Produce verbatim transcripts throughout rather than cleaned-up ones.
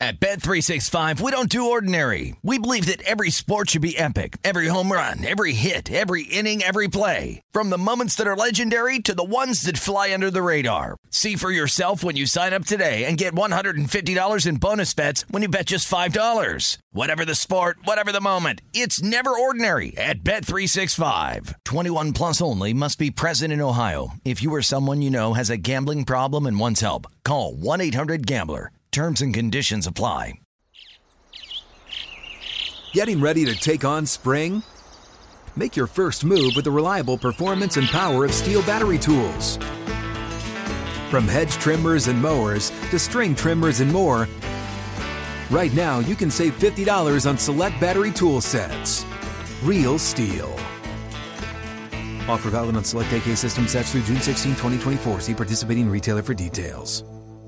At Bet three sixty-five, we don't do ordinary. We believe that every sport should be epic. Every home run, every hit, every inning, every play. From the moments that are legendary to the ones that fly under the radar. See for yourself when you sign up today and get one hundred fifty dollars in bonus bets when you bet just five dollars. Whatever the sport, whatever the moment, it's never ordinary at Bet three sixty-five. twenty-one plus only. Must be present in Ohio. If you or someone you know has a gambling problem and wants help, call one eight hundred gambler. Terms and conditions apply. Getting ready to take on spring? Make your first move with the reliable performance and power of Steel battery tools. From hedge trimmers and mowers to string trimmers and more, right now you can save fifty dollars on select battery tool sets. Real Steel. Offer valid on select A K system sets through June sixteenth, twenty twenty-four. See participating retailer for details.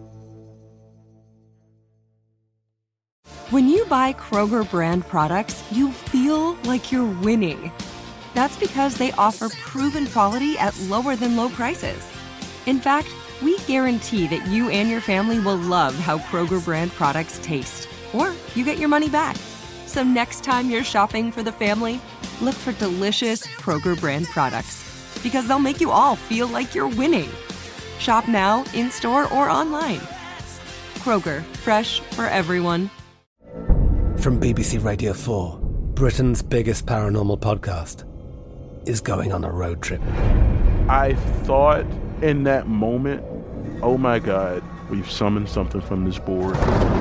When you buy Kroger brand products, you feel like you're winning. That's because they offer proven quality at lower than low prices. In fact, we guarantee that you and your family will love how Kroger brand products taste, or you get your money back. So next time you're shopping for the family, look for delicious Kroger brand products, because they'll make you all feel like you're winning. Shop now, in-store, or online. Kroger, fresh for everyone. From B B C Radio four, Britain's biggest paranormal podcast is going on a road trip. I thought in that moment, oh my God, we've summoned something from this board.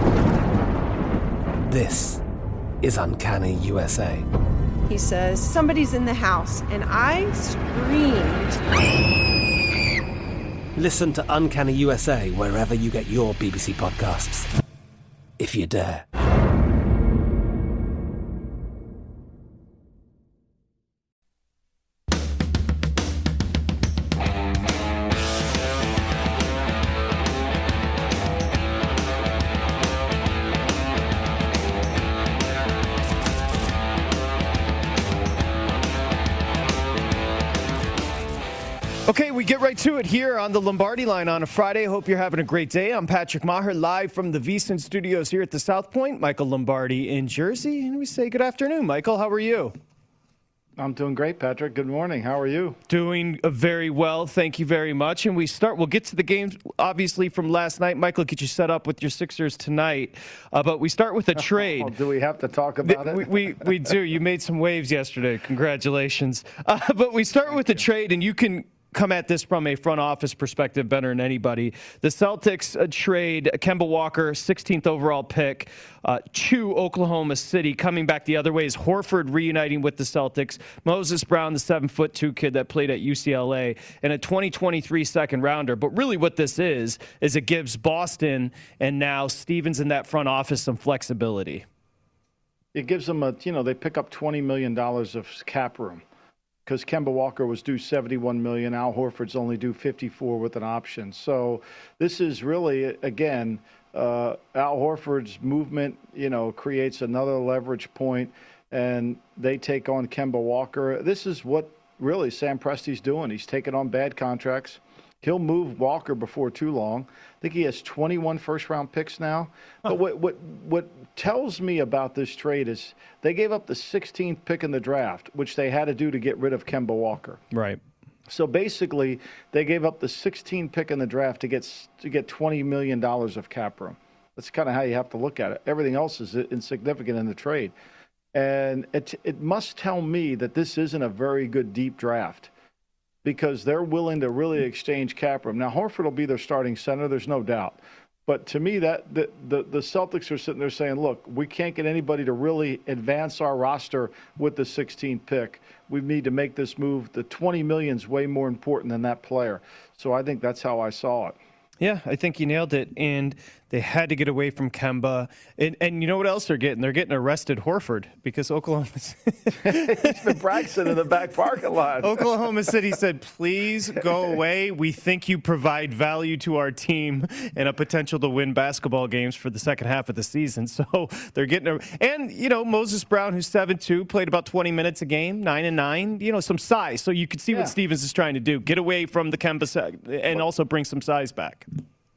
This is Uncanny U S A. He says, somebody's in the house, and I screamed. Listen to Uncanny U S A wherever you get your B B C podcasts, if you dare. Okay, we get right to it here on the Lombardi Line on a Friday. Hope you're having a great day. I'm Patrick Maher, live from the VSiN Studios here at the South Point. Michael Lombardi in Jersey. And we say good afternoon. Michael, how are you? I'm doing great, Patrick. Good morning. How are you? Doing very well. Thank you very much. And we start, we'll get to the games, obviously, from last night. Michael, get you set up with your Sixers tonight. Uh, but we start with a trade. Oh, do we have to talk about the, it? We, we, we do. You made some waves yesterday. Congratulations. Uh, but we start with a trade, and you can come at this from a front office perspective better than anybody. The Celtics uh, trade Kemba Walker, sixteenth overall pick, uh, to Oklahoma City. Coming back the other way is Horford reuniting with the Celtics. Moses Brown, the seven foot two kid that played at U C L A, and a twenty twenty-three second rounder. But really what this is, is it gives Boston and now Stevens in that front office some flexibility. It gives them a, you know, they pick up twenty million dollars of cap room, because Kemba Walker was due seventy-one million dollars. Al Horford's only due fifty-four with an option. So this is really, again, uh, Al Horford's movement, you know, creates another leverage point, and they take on Kemba Walker. This is what really Sam Presti's doing. He's taking on bad contracts. He'll move Walker before too long. I think he has twenty-one first-round picks now. But what what what tells me about this trade is they gave up the sixteenth pick in the draft, which they had to do to get rid of Kemba Walker. Right. So basically, they gave up the sixteenth pick in the draft to get to get twenty million dollars of cap room. That's kind of how you have to look at it. Everything else is insignificant in the trade. And it it must tell me that this isn't a very good deep draft, because they're willing to really exchange cap room. Now, Horford will be their starting center, there's no doubt. But to me, that the, the, the Celtics are sitting there saying, look, we can't get anybody to really advance our roster with the sixteenth pick. We need to make this move. The twenty million is way more important than that player. So I think that's how I saw it. Yeah, I think you nailed it. And they had to get away from Kemba. And, and you know what else they're getting? They're getting arrested Horford, because Oklahoma City. He's been practicing in the back parking lot. Oklahoma City said, please go away. We think you provide value to our team and a potential to win basketball games for the second half of the season. So they're getting a, and, you know, Moses Brown, who's seven two, played about twenty minutes a game, nine and nine, you know, some size. So you can see yeah. what Stevens is trying to do. Get away from the Kemba and also bring some size back.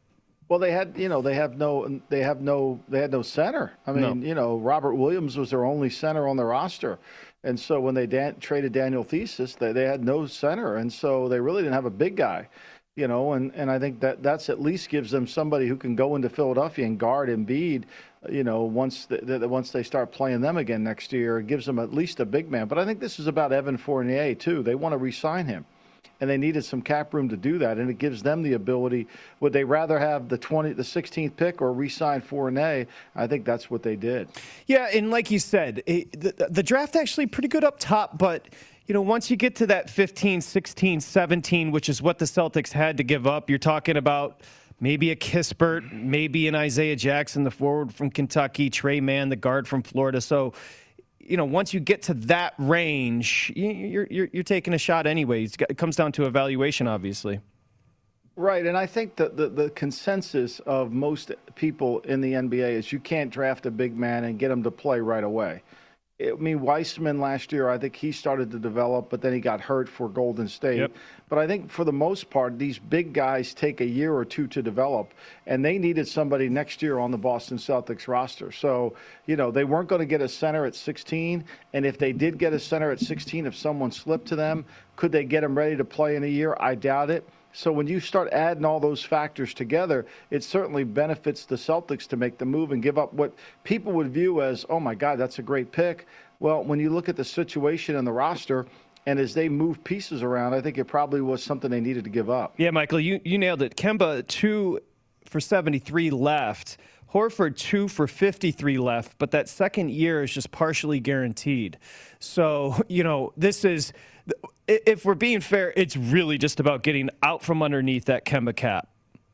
Well, they had, you know, they have no, they have no, they had no center. I mean, no. you know, Robert Williams was their only center on the roster, and so when they dan- traded Daniel Thesis, they, they had no center, and so they really didn't have a big guy, you know, and, and I think that that's at least gives them somebody who can go into Philadelphia and guard Embiid, you know, once the, the, once they start playing them again next year. It gives them at least a big man. But I think this is about Evan Fournier too. They want to re-sign him. And they needed some cap room to do that, and it gives them the ability. Would they rather have the twenty, the sixteenth pick, or re-sign Fournier? I think that's what they did. Yeah, and like you said, it, the, the draft actually pretty good up top, but you know, once you get to that fifteen, sixteen, seventeen, which is what the Celtics had to give up, you're talking about maybe a Kispert, maybe an Isaiah Jackson, the forward from Kentucky, Trey Mann, the guard from Florida. So, you know, once you get to that range, you're you're, you're taking a shot anyways. It comes down to evaluation, obviously. Right, and I think that the, the consensus of most people in the N B A is you can't draft a big man and get him to play right away. I mean, Weissman last year, I think he started to develop, but then he got hurt for Golden State. Yep. But I think for the most part, these big guys take a year or two to develop, and they needed somebody next year on the Boston Celtics roster. So, you know, they weren't going to get a center at sixteen, and if they did get a center at sixteen, if someone slipped to them, could they get them ready to play in a year? I doubt it. So when you start adding all those factors together, it certainly benefits the Celtics to make the move and give up what people would view as, oh, my God, that's a great pick. Well, when you look at the situation in the roster, and as they move pieces around, I think it probably was something they needed to give up. Yeah, Michael, you, you nailed it. Kemba, two for seventy-three left. Horford, two for fifty-three left, but that second year is just partially guaranteed. So, you know, this is – if we're being fair, it's really just about getting out from underneath that Kemba cap.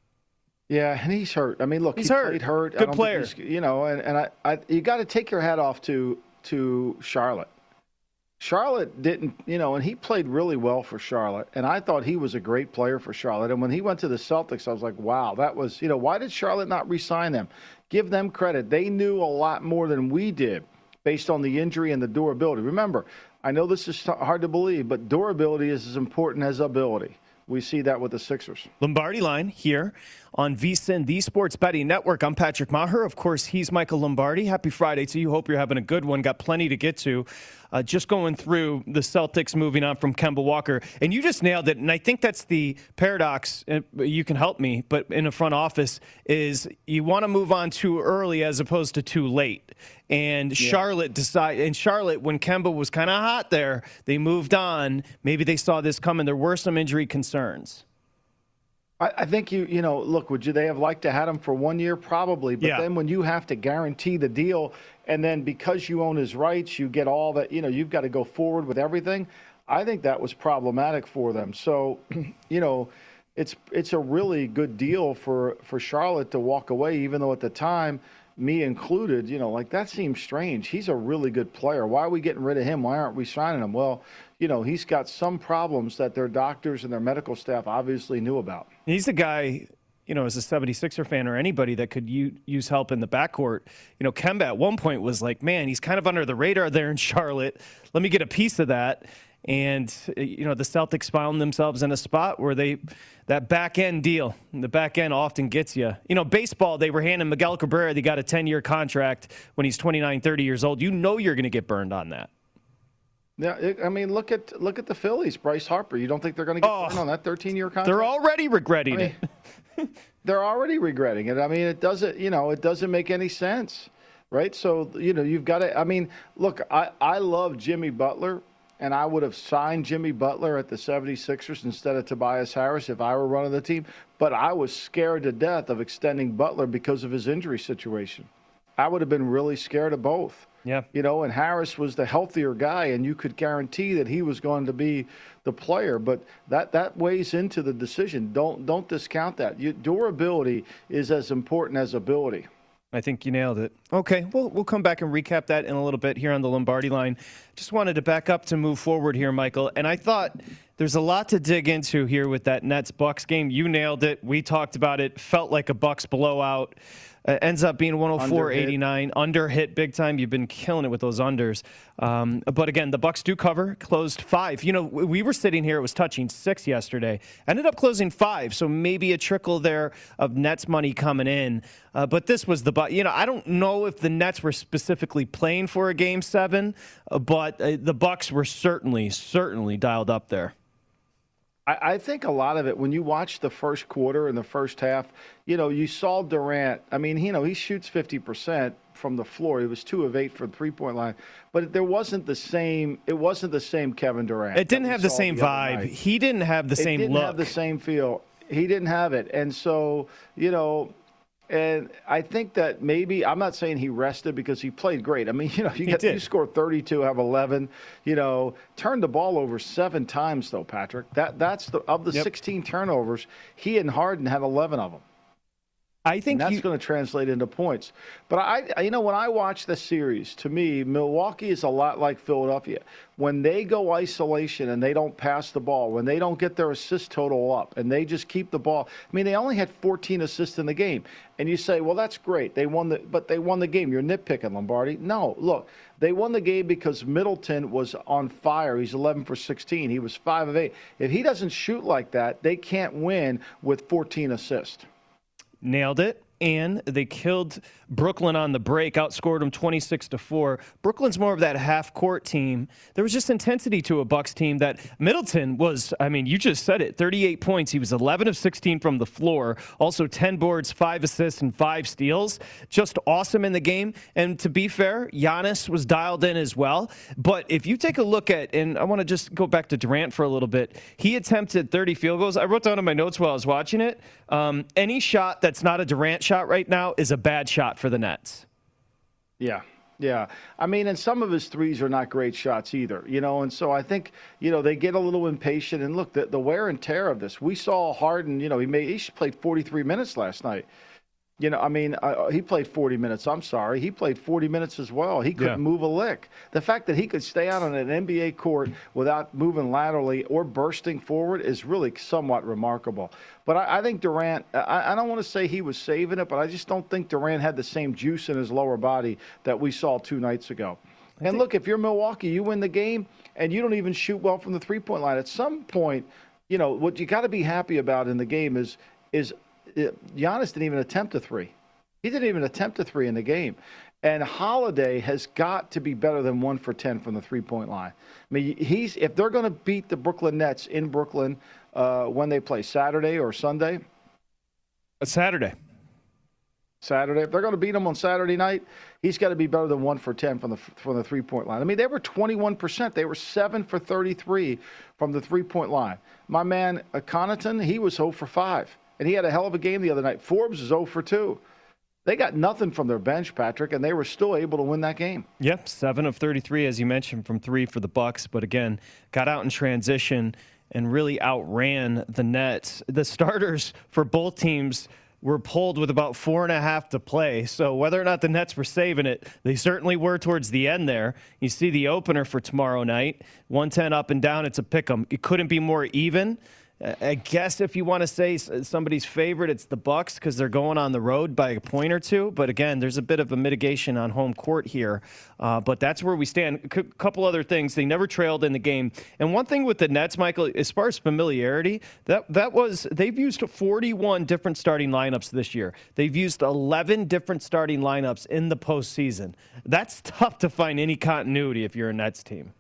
Yeah, and he's hurt. I mean, look, he's he hurt. played hurt. Good player. You know, and, and I, I, you got to take your hat off to to Charlotte. Charlotte didn't, you know, and he played really well for Charlotte, and I thought he was a great player for Charlotte. And when he went to the Celtics, I was like, wow, that was, you know, why did Charlotte not re-sign them? Give them credit. They knew a lot more than we did based on the injury and the durability. Remember, I know this is hard to believe, but durability is as important as ability. We see that with the Sixers. Lombardi Line here on VSiN, the Sports Betting Network. I'm Patrick Maher. Of course, he's Michael Lombardi. Happy Friday to you. Hope you're having a good one. Got plenty to get to. Uh, just going through the Celtics moving on from Kemba Walker. And you just nailed it. And I think that's the paradox. You can help me, but in the front office is you want to move on too early as opposed to too late. And yeah. Charlotte decided, and Charlotte, when Kemba was kind of hot there, they moved on. Maybe they saw this coming. There were some injury concerns. I, I think you, you know, look, would you they have liked to have him for one year? Probably. But yeah. then when you have to guarantee the deal, and then because you own his rights, you get all that, you know, you've got to go forward with everything. I think that was problematic for them. So, you know, it's it's a really good deal for, for Charlotte to walk away, even though at the time, me included, you know, like that seems strange. He's a really good player. Why are we getting rid of him? Why aren't we signing him? Well, you know, he's got some problems that their doctors and their medical staff obviously knew about. He's a guy, you know, as a seventy-sixer fan or anybody that could u- use help in the backcourt. You know, Kemba at one point was like, man, he's kind of under the radar there in Charlotte. Let me get a piece of that. And, you know, the Celtics found themselves in a spot where they, that back end deal, the back end often gets you. You know, baseball, they were handing Miguel Cabrera, they got a ten-year contract when he's twenty-nine, thirty years old. You know you're going to get burned on that. Yeah, it, I mean, look at look at the Phillies, Bryce Harper. You don't think they're going to get oh, burned on that thirteen-year contract? They're already regretting I mean, it. They're already regretting it. I mean, it doesn't, you know, it doesn't make any sense, right? So, you know, you've got to, I mean, look, I, I love Jimmy Butler. And I would have signed Jimmy Butler at the seventy-sixers instead of Tobias Harris if I were running the team. But I was scared to death of extending Butler because of his injury situation. I would have been really scared of both. Yeah. You know, and Harris was the healthier guy, and you could guarantee that he was going to be the player. But that, that weighs into the decision. Don't don't discount that. You, durability is as important as ability. I think you nailed it. Okay, we'll, we'll come back and recap that in a little bit here on the Lombardi Line. Just wanted to back up to move forward here, Michael. And I thought there's a lot to dig into here with that Nets-Bucks game. You nailed it. We talked about it. Felt like a Bucks blowout. Uh, ends up being one oh four eighty-nine. Under hit big time. You've been killing it with those unders. Um, but again, the Bucks do cover. Closed five. You know, we were sitting here. It was touching six yesterday. Ended up closing five. So maybe a trickle there of Nets money coming in. Uh, but this was the, you know, I don't know if the Nets were specifically playing for a game seven, uh, but uh, the Bucks were certainly, certainly dialed up there. I think a lot of it, when you watch the first quarter and the first half, you know, you saw Durant. I mean, you know, he shoots fifty percent from the floor. He was two of eight from the three-point line. But there wasn't the same – it wasn't the same Kevin Durant. It didn't have the same the vibe. He didn't have the it same look. It didn't have the same feel. He didn't have it. And so, you know – and I think that maybe, I'm not saying he rested because he played great. I mean, you know, you, get, you score thirty-two, have eleven, you know, turned the ball over seven times, though, Patrick. That That's the, of the yep. sixteen turnovers, he and Harden had eleven of them. I think and that's you... going to translate into points. But, I, you know, when I watch the series, to me, Milwaukee is a lot like Philadelphia. When they go isolation and they don't pass the ball, when they don't get their assist total up and they just keep the ball. I mean, they only had fourteen assists in the game. And you say, well, that's great. They won the, but they won the game. You're nitpicking, Lombardi. No, look, they won the game because Middleton was on fire. He's eleven for sixteen. He was five of eight. If he doesn't shoot like that, they can't win with fourteen assists. Nailed it. And they killed Brooklyn on the break, outscored them twenty-six to four. Brooklyn's more of that half-court team. There was just intensity to a Bucks team that Middleton was, I mean, you just said it, thirty-eight points. He was eleven of sixteen from the floor. Also ten boards, five assists, and five steals. Just awesome in the game. And to be fair, Giannis was dialed in as well. But if you take a look at, and I want to just go back to Durant for a little bit, he attempted thirty field goals. I wrote down in my notes while I was watching it, um, any shot that's not a Durant shot right now is a bad shot for the Nets. Yeah, yeah. I mean, and some of his threes are not great shots either, you know, and so I think, you know, they get a little impatient. And look, the, the wear and tear of this. We saw Harden, you know, he made he played forty-three minutes last night. You know, I mean, uh, he played forty minutes. I'm sorry. He played forty minutes as well. He couldn't yeah. move a lick. The fact that he could stay out on an N B A court without moving laterally or bursting forward is really somewhat remarkable. But I, I think Durant, I, I don't want to say he was saving it, but I just don't think Durant had the same juice in his lower body that we saw two nights ago. I and think- look, if you're Milwaukee, you win the game, and you don't even shoot well from the three-point line. At some point, you know, what you got to be happy about in the game is is – Giannis didn't even attempt a three. He didn't even attempt a three in the game. And Holiday has got to be better than one for ten from the three-point line. I mean, he's if they're going to beat the Brooklyn Nets in Brooklyn uh, when they play Saturday or Sunday. A Saturday. Saturday. If they're going to beat him on Saturday night, he's got to be better than one for ten from the from the three-point line. I mean, they were twenty-one percent. They were seven for thirty-three from the three-point line. My man, Connaughton, he was zero for five. And he had a hell of a game the other night. Forbes is zero for two. They got nothing from their bench, Patrick, and they were still able to win that game. Yep, seven of thirty-three, as you mentioned, from three for the Bucks. But again, got out in transition and really outran the Nets. The starters for both teams were pulled with about four and a half to play. So whether or not the Nets were saving it, they certainly were towards the end there. You see the opener for tomorrow night, one ten up and down. It's a pick 'em. It couldn't be more even. I guess if you want to say somebody's favorite, it's the Bucks because they're going on the road by a point or two. But again, there's a bit of a mitigation on home court here. Uh, but that's where we stand. A C- couple other things. They never trailed in the game. And one thing with the Nets, Michael, as far as familiarity, that, that was they've used forty-one different starting lineups this year. They've used eleven different starting lineups in the postseason. That's tough to find any continuity if you're a Nets team.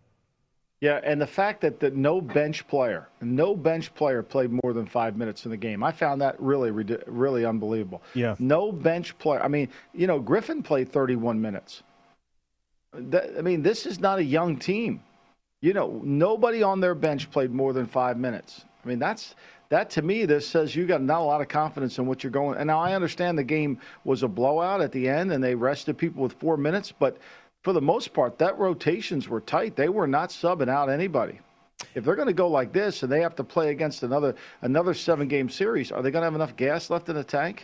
Yeah, and the fact that, that no bench player, no bench player played more than five minutes in the game, I found that really, really unbelievable. Yeah. No bench player. I mean, you know, Griffin played thirty-one minutes. That, I mean, this is not a young team. You know, nobody on their bench played more than five minutes. I mean, that's that to me. This says you got not a lot of confidence in what you're going. And now I understand the game was a blowout at the end, and they rested people with four minutes, but. For the most part, that rotations were tight. They were not subbing out anybody. If they're going to go like this and they have to play against another another seven-game series, are they going to have enough gas left in the tank?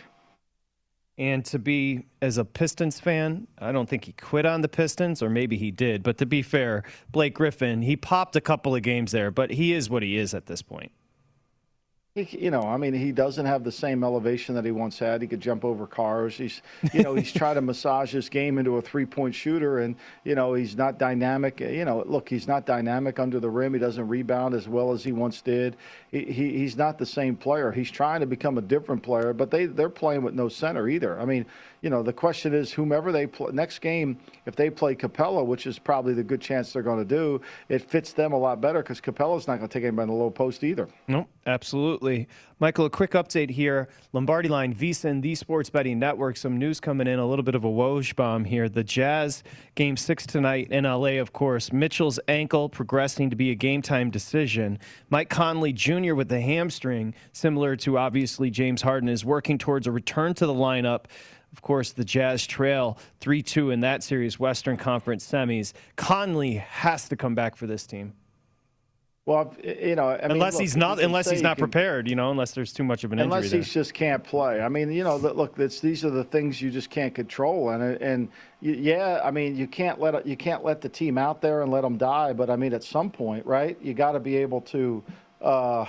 And to be, as a Pistons fan, I don't think he quit on the Pistons, or maybe he did. But to be fair, Blake Griffin, he popped a couple of games there, but he is what he is at this point. He, you know, I mean, he doesn't have the same elevation that he once had. He could jump over cars. He's, you know, he's trying to massage his game into a three-point shooter, and, you know, he's not dynamic. You know, look, he's not dynamic under the rim. He doesn't rebound as well as he once did. He, he he's not the same player. He's trying to become a different player, but they, they're playing with no center either. I mean, you know, the question is whomever they play next game, if they play Capella, which is probably the good chance they're going to do, it fits them a lot better because Capella's not going to take anybody in the low post either. No, absolutely. Michael, a quick update here. Lombardi Line, VSiN, the Sports Betting Network. Some news coming in, a little bit of a Woj bomb here. The Jazz game six tonight in L A, of course. Mitchell's ankle progressing to be a game-time decision. Mike Conley Junior with the hamstring, similar to obviously James Harden, is working towards a return to the lineup. Of course, the Jazz trail three two in that series, Western Conference semis. Conley has to come back for this team. Well, you know, I mean, unless look, he's not, unless he's not can, prepared, you know, unless there's too much of an injury. Unless there. he just can't play. I mean, you know, look, it's, these are the things you just can't control, and and yeah, I mean, you can't let you can't let the team out there and let them die. But I mean, at some point, right, you got to be able to, uh,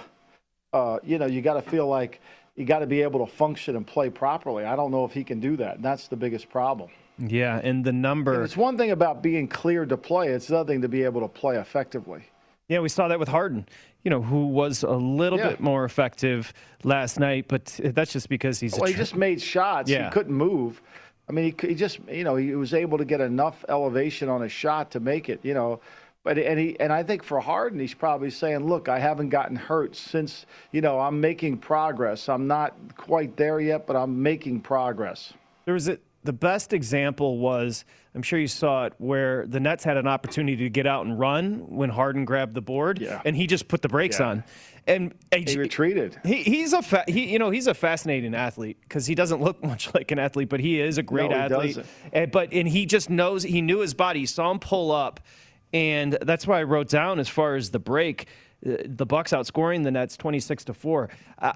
uh, you know, you got to feel like you got to be able to function and play properly. I don't know if he can do that. And that's the biggest problem. Yeah, and the number. And it's one thing about being cleared to play. It's another thing to be able to play effectively. Yeah, we saw that with Harden, you know, who was a little yeah. bit more effective last night, but that's just because he's. Well, a he tr- just made shots. Yeah. He couldn't move. I mean, he, he just, you know, he was able to get enough elevation on his shot to make it, you know. But and he and I think for Harden, he's probably saying, "Look, I haven't gotten hurt since, you know, I'm making progress. I'm not quite there yet, but I'm making progress." There was a, the best example was, I'm sure you saw it, where the Nets had an opportunity to get out and run when Harden grabbed the board, yeah. and he just put the brakes yeah. on, and he retreated. He, he's a fa- he, you know, he's a fascinating athlete because he doesn't look much like an athlete, but he is a great no, he athlete. doesn't. And, but and he just knows, he knew his body. He saw him pull up. And that's why I wrote down, as far as the break, uh, the Bucks outscoring the Nets twenty-six to four. Uh,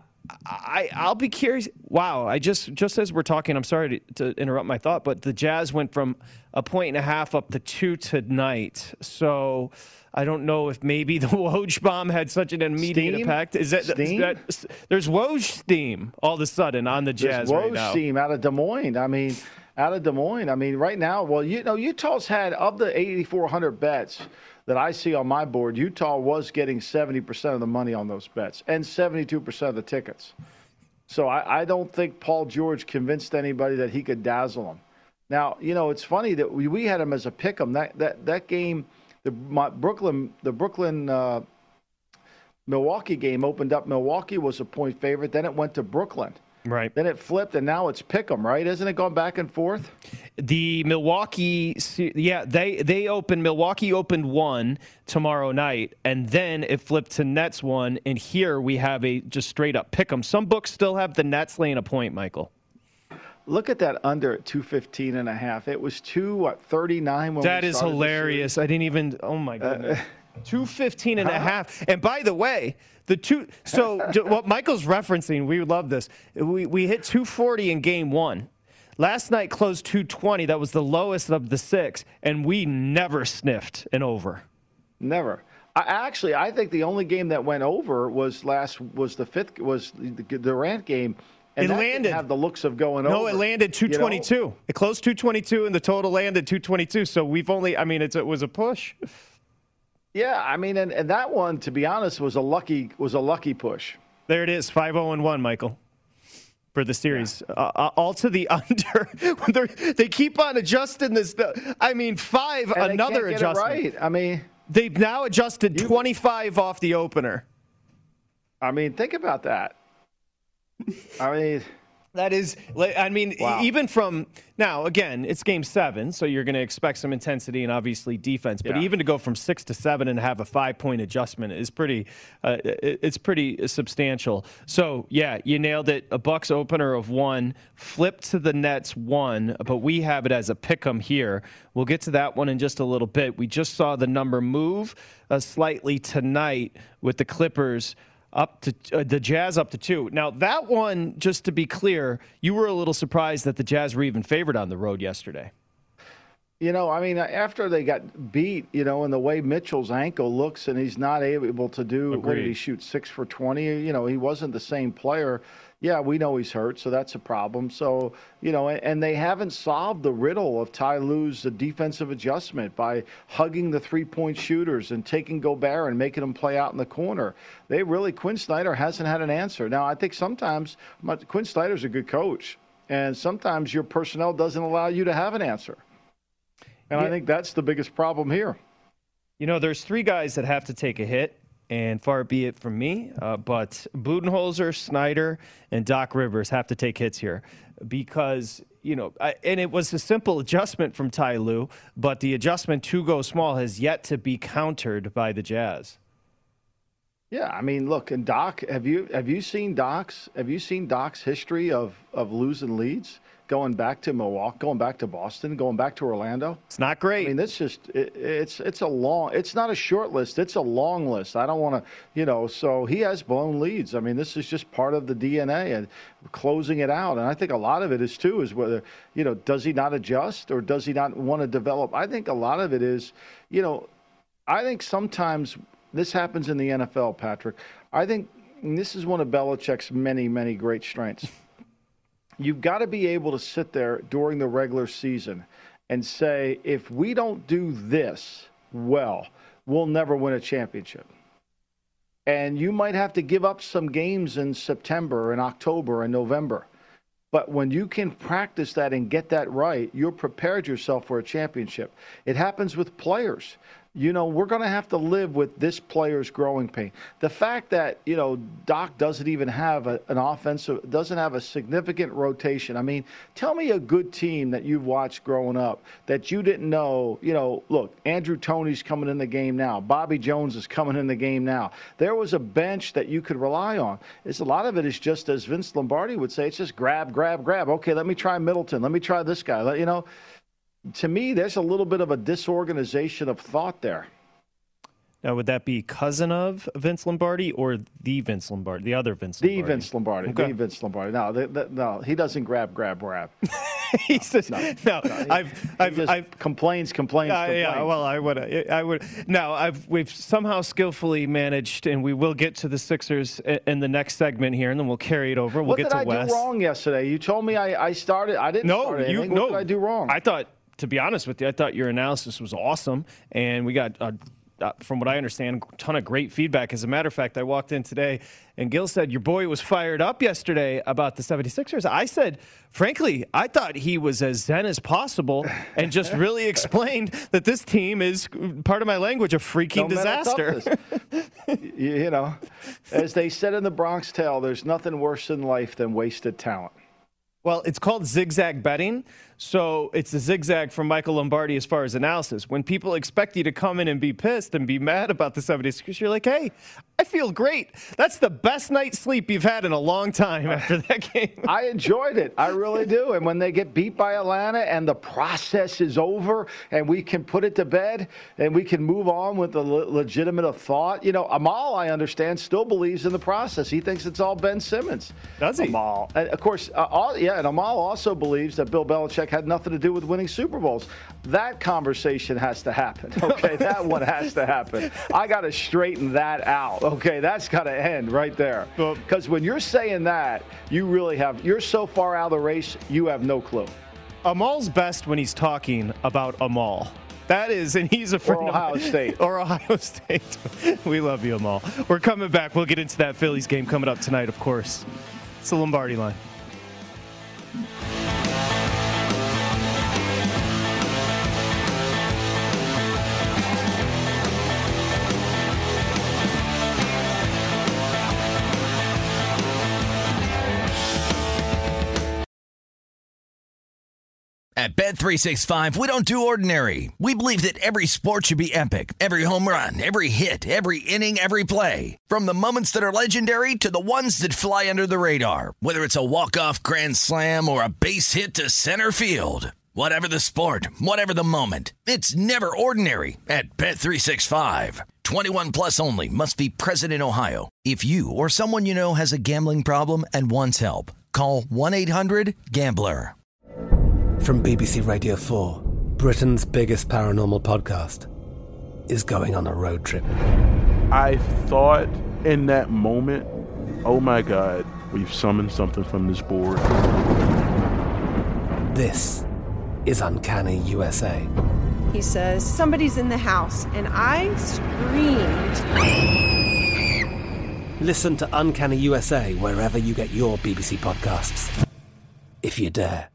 I I'll be curious. Wow, I just just as we're talking, I'm sorry to, to interrupt my thought, but the Jazz went from a point and a half up to two tonight. So I don't know if maybe the Woj bomb had such an immediate steam? impact. Is that, steam? that there's Woj steam all of a sudden on the Jazz There's right Woj now? steam out of Des Moines. I mean. Out of Des Moines. I mean, right now, well, you know, Utah's had, of the eighty-four hundred bets that I see on my board, Utah was getting seventy percent of the money on those bets and seventy-two percent of the tickets. So I, I don't think Paul George convinced anybody that he could dazzle them. Now, you know, it's funny that we, we had him as a pick 'em. That that that game, the my, Brooklyn, the Brooklyn uh, Milwaukee game opened up. Milwaukee was a point favorite. Then it went to Brooklyn. Right. Then it flipped, and now it's pick 'em, right? Isn't it going back and forth? The Milwaukee, yeah, they they opened, Milwaukee opened one tomorrow night, and then it flipped to Nets one, and here we have a just straight up pick 'em. Some books still have the Nets laying a point, Michael. Look at that under at two fifteen and a half. It was two, what, thirty-nine when That we is started hilarious. I didn't even, oh my goodness. Uh, two fifteen and a half. And by the way, the two, so what Michael's referencing, we love this. We we hit two forty in game one. Last night closed two twenty. That was the lowest of the six, and we never sniffed an over. Never. I, actually, I think the only game that went over was last was the fifth was the Durant game. And it that landed. Didn't have the looks of going no, over. No, it landed two twenty-two. You know? It closed two twenty-two, and the total landed two twenty-two. So we've only, I mean, it's, it was a push. Yeah, I mean, and, and that one, to be honest, was a lucky was a lucky push. There it is, five oh and one, Michael, for the series. Yeah. Uh, all to the under. They keep on adjusting this. I mean, five, and another they can't adjustment. Get it right. I mean, they've now adjusted you, twenty-five off the opener. I mean, think about that. I mean. That is, I mean, wow. Even from now, again, it's game seven, so you're going to expect some intensity and obviously defense. But yeah. Even to go from six to seven and have a five-point adjustment is pretty, uh, it's pretty substantial. So, yeah, you nailed it. A Bucks opener of one, flipped to the Nets one, but we have it as a pick 'em here. We'll get to that one in just a little bit. We just saw the number move uh, slightly tonight with the Clippers. Up to uh, the Jazz up to two. Now, that one, just to be clear, you were a little surprised that the Jazz were even favored on the road yesterday. You know, I mean, after they got beat, you know, and the way Mitchell's ankle looks and he's not able to do, Agreed. what did he shoot, six for twenty? You know, he wasn't the same player. Yeah, we know he's hurt, so that's a problem. So, you know, and they haven't solved the riddle of Ty Lue's defensive adjustment by hugging the three-point shooters and taking Gobert and making them play out in the corner. They really, Quinn Snyder hasn't had an answer. Now, I think sometimes Quinn Snyder's a good coach, and sometimes your personnel doesn't allow you to have an answer. And yeah. I think that's the biggest problem here. You know, there's three guys that have to take a hit, and far be it from me, uh, but Budenholzer, Snyder, and Doc Rivers have to take hits here because, you know, I, and it was a simple adjustment from Ty Lue, but the adjustment to go small has yet to be countered by the Jazz. Yeah, I mean, look, and Doc, have you have you seen Doc's have you seen Doc's history of of losing leads? Going back to Milwaukee, going back to Boston, going back to Orlando. It's not great. I mean, it's just it, it's it's a long. It's not a short list. It's a long list. I don't want to, you know. So he has blown leads. I mean, this is just part of the D N A and closing it out. And I think a lot of it is too is whether, you know, does he not adjust or does he not want to develop? I think a lot of it is, you know, I think sometimes this happens in the N F L, Patrick. I think this is one of Belichick's many many great strengths. You've got to be able to sit there during the regular season and say, if we don't do this well, we'll never win a championship. And you might have to give up some games in September and October and November. But when you can practice that and get that right, you're prepared yourself for a championship. It happens with players. You know, we're going to have to live with this player's growing pain. The fact that, you know, Doc doesn't even have a, an offensive, doesn't have a significant rotation. I mean, tell me a good team that you've watched growing up that you didn't know, you know, look, Andrew Toney's coming in the game now. Bobby Jones is coming in the game now. There was a bench that you could rely on. It's a lot of it is just, as Vince Lombardi would say, it's just grab, grab, grab. Okay, let me try Middleton. Let me try this guy. Let, you know. To me, there's a little bit of a disorganization of thought there. Now, would that be cousin of Vince Lombardi or the Vince Lombardi, the other Vince Lombardi? The Vince Lombardi, okay. the Vince Lombardi. No, the, the, no, he doesn't grab, grab, grab. he says, no, no, no he, I've, I've, just I've complains, complains, uh, complains. Yeah, well, I would, I would. No, I've, we've somehow skillfully managed, and we will get to the Sixers in the next segment here, and then we'll carry it over. We'll what get did to I Wes. do wrong yesterday? You told me I, I started. I didn't no, start anything. You, what no, did I do wrong? I thought. To be honest with you, I thought your analysis was awesome, and we got, uh, uh, from what I understand, a ton of great feedback. As a matter of fact, I walked in today, and Gil said, your boy was fired up yesterday about the seventy-sixers. I said, frankly, I thought he was as zen as possible and just really explained that this team is, part of my language, a freaking no disaster. you, you know, as they said in the Bronx Tale, there's nothing worse in life than wasted talent. Well, it's called zigzag betting, so it's a zigzag from Michael Lombardi as far as analysis. When people expect you to come in and be pissed and be mad about the seventy-sixers, you're like, hey, I feel great. That's the best night's sleep you've had in a long time after that game. I enjoyed it. I really do. And when they get beat by Atlanta and the process is over and we can put it to bed and we can move on with the le- legitimate of thought. You know, Amal, I understand, still believes in the process. He thinks it's all Ben Simmons. Does he? Amal. And of course, uh, all, yeah, and Amal also believes that Bill Belichick had nothing to do with winning Super Bowls. That conversation has to happen. Okay, that one has to happen. I got to straighten that out. Okay, that's got to end right there. Because when you're saying that, you really have, you're so far out of the race, you have no clue. Amal's best when he's talking about Amal. That is, and he's a friend or Ohio of State. Or Ohio State. We love you, Amal. We're coming back. We'll get into that Phillies game coming up tonight, of course. It's the Lombardi Line. At Bet three sixty-five, we don't do ordinary. We believe that every sport should be epic. Every home run, every hit, every inning, every play. From the moments that are legendary to the ones that fly under the radar. Whether it's a walk-off grand slam or a base hit to center field. Whatever the sport, whatever the moment. It's never ordinary at Bet three sixty-five. twenty-one plus only. Must be present in Ohio. If you or someone you know has a gambling problem and wants help, call one eight hundred gambler. From B B C Radio four, Britain's biggest paranormal podcast is going on a road trip. I thought in that moment, oh my God, we've summoned something from this board. This is Uncanny U S A. He says, somebody's in the house, and I screamed. Listen to Uncanny U S A wherever you get your B B C podcasts, if you dare.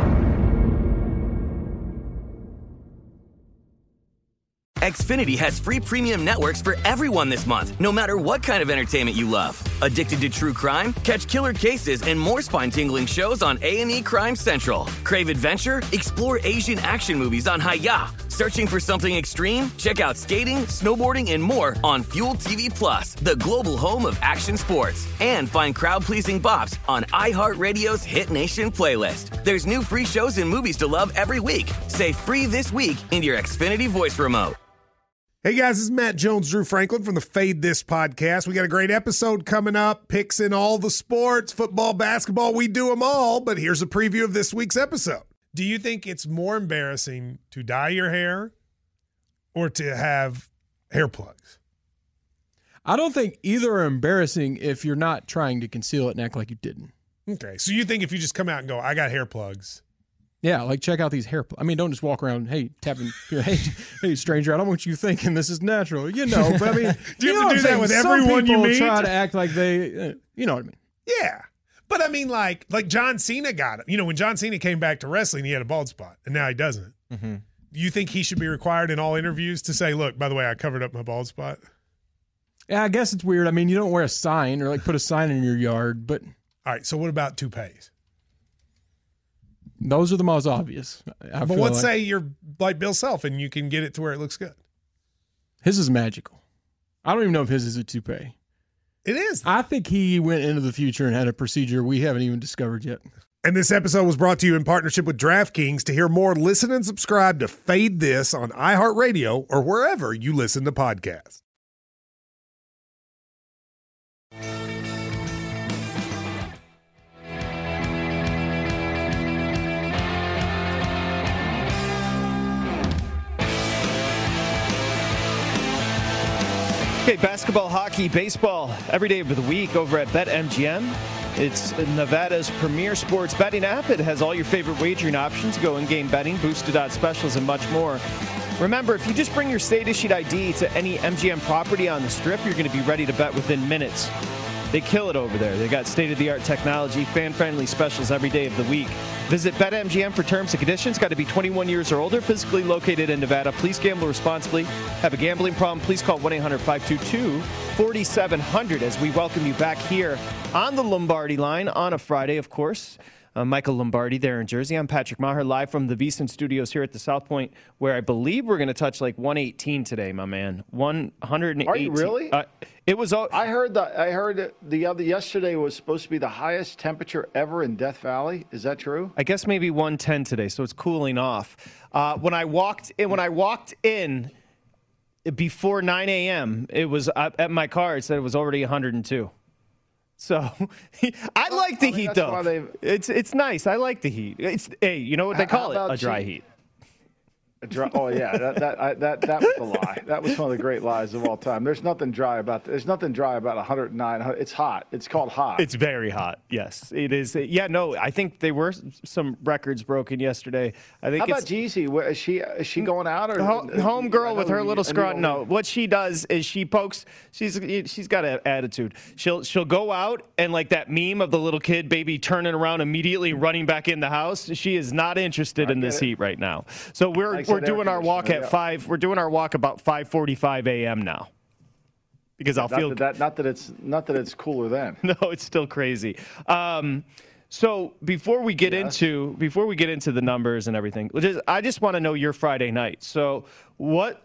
Xfinity has free premium networks for everyone this month, no matter what kind of entertainment you love. Addicted to true crime? Catch killer cases and more spine-tingling shows on A and E Crime Central. Crave adventure? Explore Asian action movies on Hayya. Searching for something extreme? Check out skating, snowboarding, and more on Fuel T V Plus, the global home of action sports. And find crowd-pleasing bops on iHeartRadio's Hit Nation playlist. There's new free shows and movies to love every week. Say free this week in your Xfinity voice remote. Hey guys, this is Matt Jones, Drew Franklin from the Fade This podcast. We got a great episode coming up, picks in all the sports, football, basketball, we do them all, but here's a preview of this week's episode. Do you think it's more embarrassing to dye your hair or to have hair plugs? I don't think either are embarrassing if you're not trying to conceal it and act like you didn't. Okay, so you think if you just come out and go, I got hair plugs. Yeah, like check out these hair plugs. I mean, don't just walk around, hey, tapping, hey, hey, stranger, I don't want you thinking this is natural. You know, but I mean, do you, you have to do that with everyone you meet? Try to act like they, uh, you know what I mean? Yeah. But I mean, like, like John Cena got it. You know, when John Cena came back to wrestling, he had a bald spot, and now he doesn't. Mm-hmm. Do you think he should be required in all interviews to say, look, by the way, I covered up my bald spot? Yeah, I guess it's weird. I mean, you don't wear a sign or like put a sign in your yard, but. All right, so what about toupees? Those are the most obvious. I but let's like. say you're like Bill Self and you can get it to where it looks good. His is magical. I don't even know if his is a toupee. It is. I think he went into the future and had a procedure we haven't even discovered yet. And this episode was brought to you in partnership with DraftKings. To hear more, listen and subscribe to Fade This on iHeartRadio or wherever you listen to podcasts. Okay, basketball, hockey, baseball, every day of the week over at BetMGM. It's Nevada's premier sports betting app. It has all your favorite wagering options, go in-game betting, boosted odds specials, and much more. Remember, if you just bring your state-issued I D to any M G M property on the Strip, you're going to be ready to bet within minutes. They kill it over there. They got state-of-the-art technology, fan-friendly specials every day of the week. Visit BetMGM for terms and conditions. Got to be twenty-one years or older, physically located in Nevada. Please gamble responsibly. Have a gambling problem, please call one eight hundred five two two four seven zero zero as we welcome you back here on the Lombardi line on a Friday, of course. Uh, Michael Lombardi there in Jersey. I'm Patrick Maher, live from the VSiN studios here at the South Point, where I believe we're going to touch like one eighteen today, my man. one eighteen. Are you really? Uh, it was. All- I heard that. I heard that the other yesterday was supposed to be the highest temperature ever in Death Valley. Is that true? I guess maybe one ten today, so it's cooling off. Uh, when I walked in, when I walked in before nine a.m., it was uh, at my car. It said it was already one hundred two. So I like the I mean, heat, though. It's it's nice. I like the heat. It's hey, you know what they call it? A dry you? heat. A dry, oh yeah, that that I, that that was a lie. That was one of the great lies of all time. There's nothing dry about there's nothing dry about one hundred nine. It's hot. It's called hot. It's very hot. Yes, it is. Yeah, no, I think there were some records broken yesterday. I think. How it's, about Jeezy? Is she is she going out or home, home girl with her little scrot? No, what she does is she pokes. She's she's got an attitude. She'll she'll go out and like that meme of the little kid baby turning around immediately running back in the house. She is not interested in this heat right now. So we're we're doing our walk at five. We're doing our walk about five forty-five a.m. now. Because I'll not feel that, that not that it's not that it's cooler then. No, it's still crazy. Um, so before we get yeah. into before we get into the numbers and everything, just, I just want to know your Friday night. So what?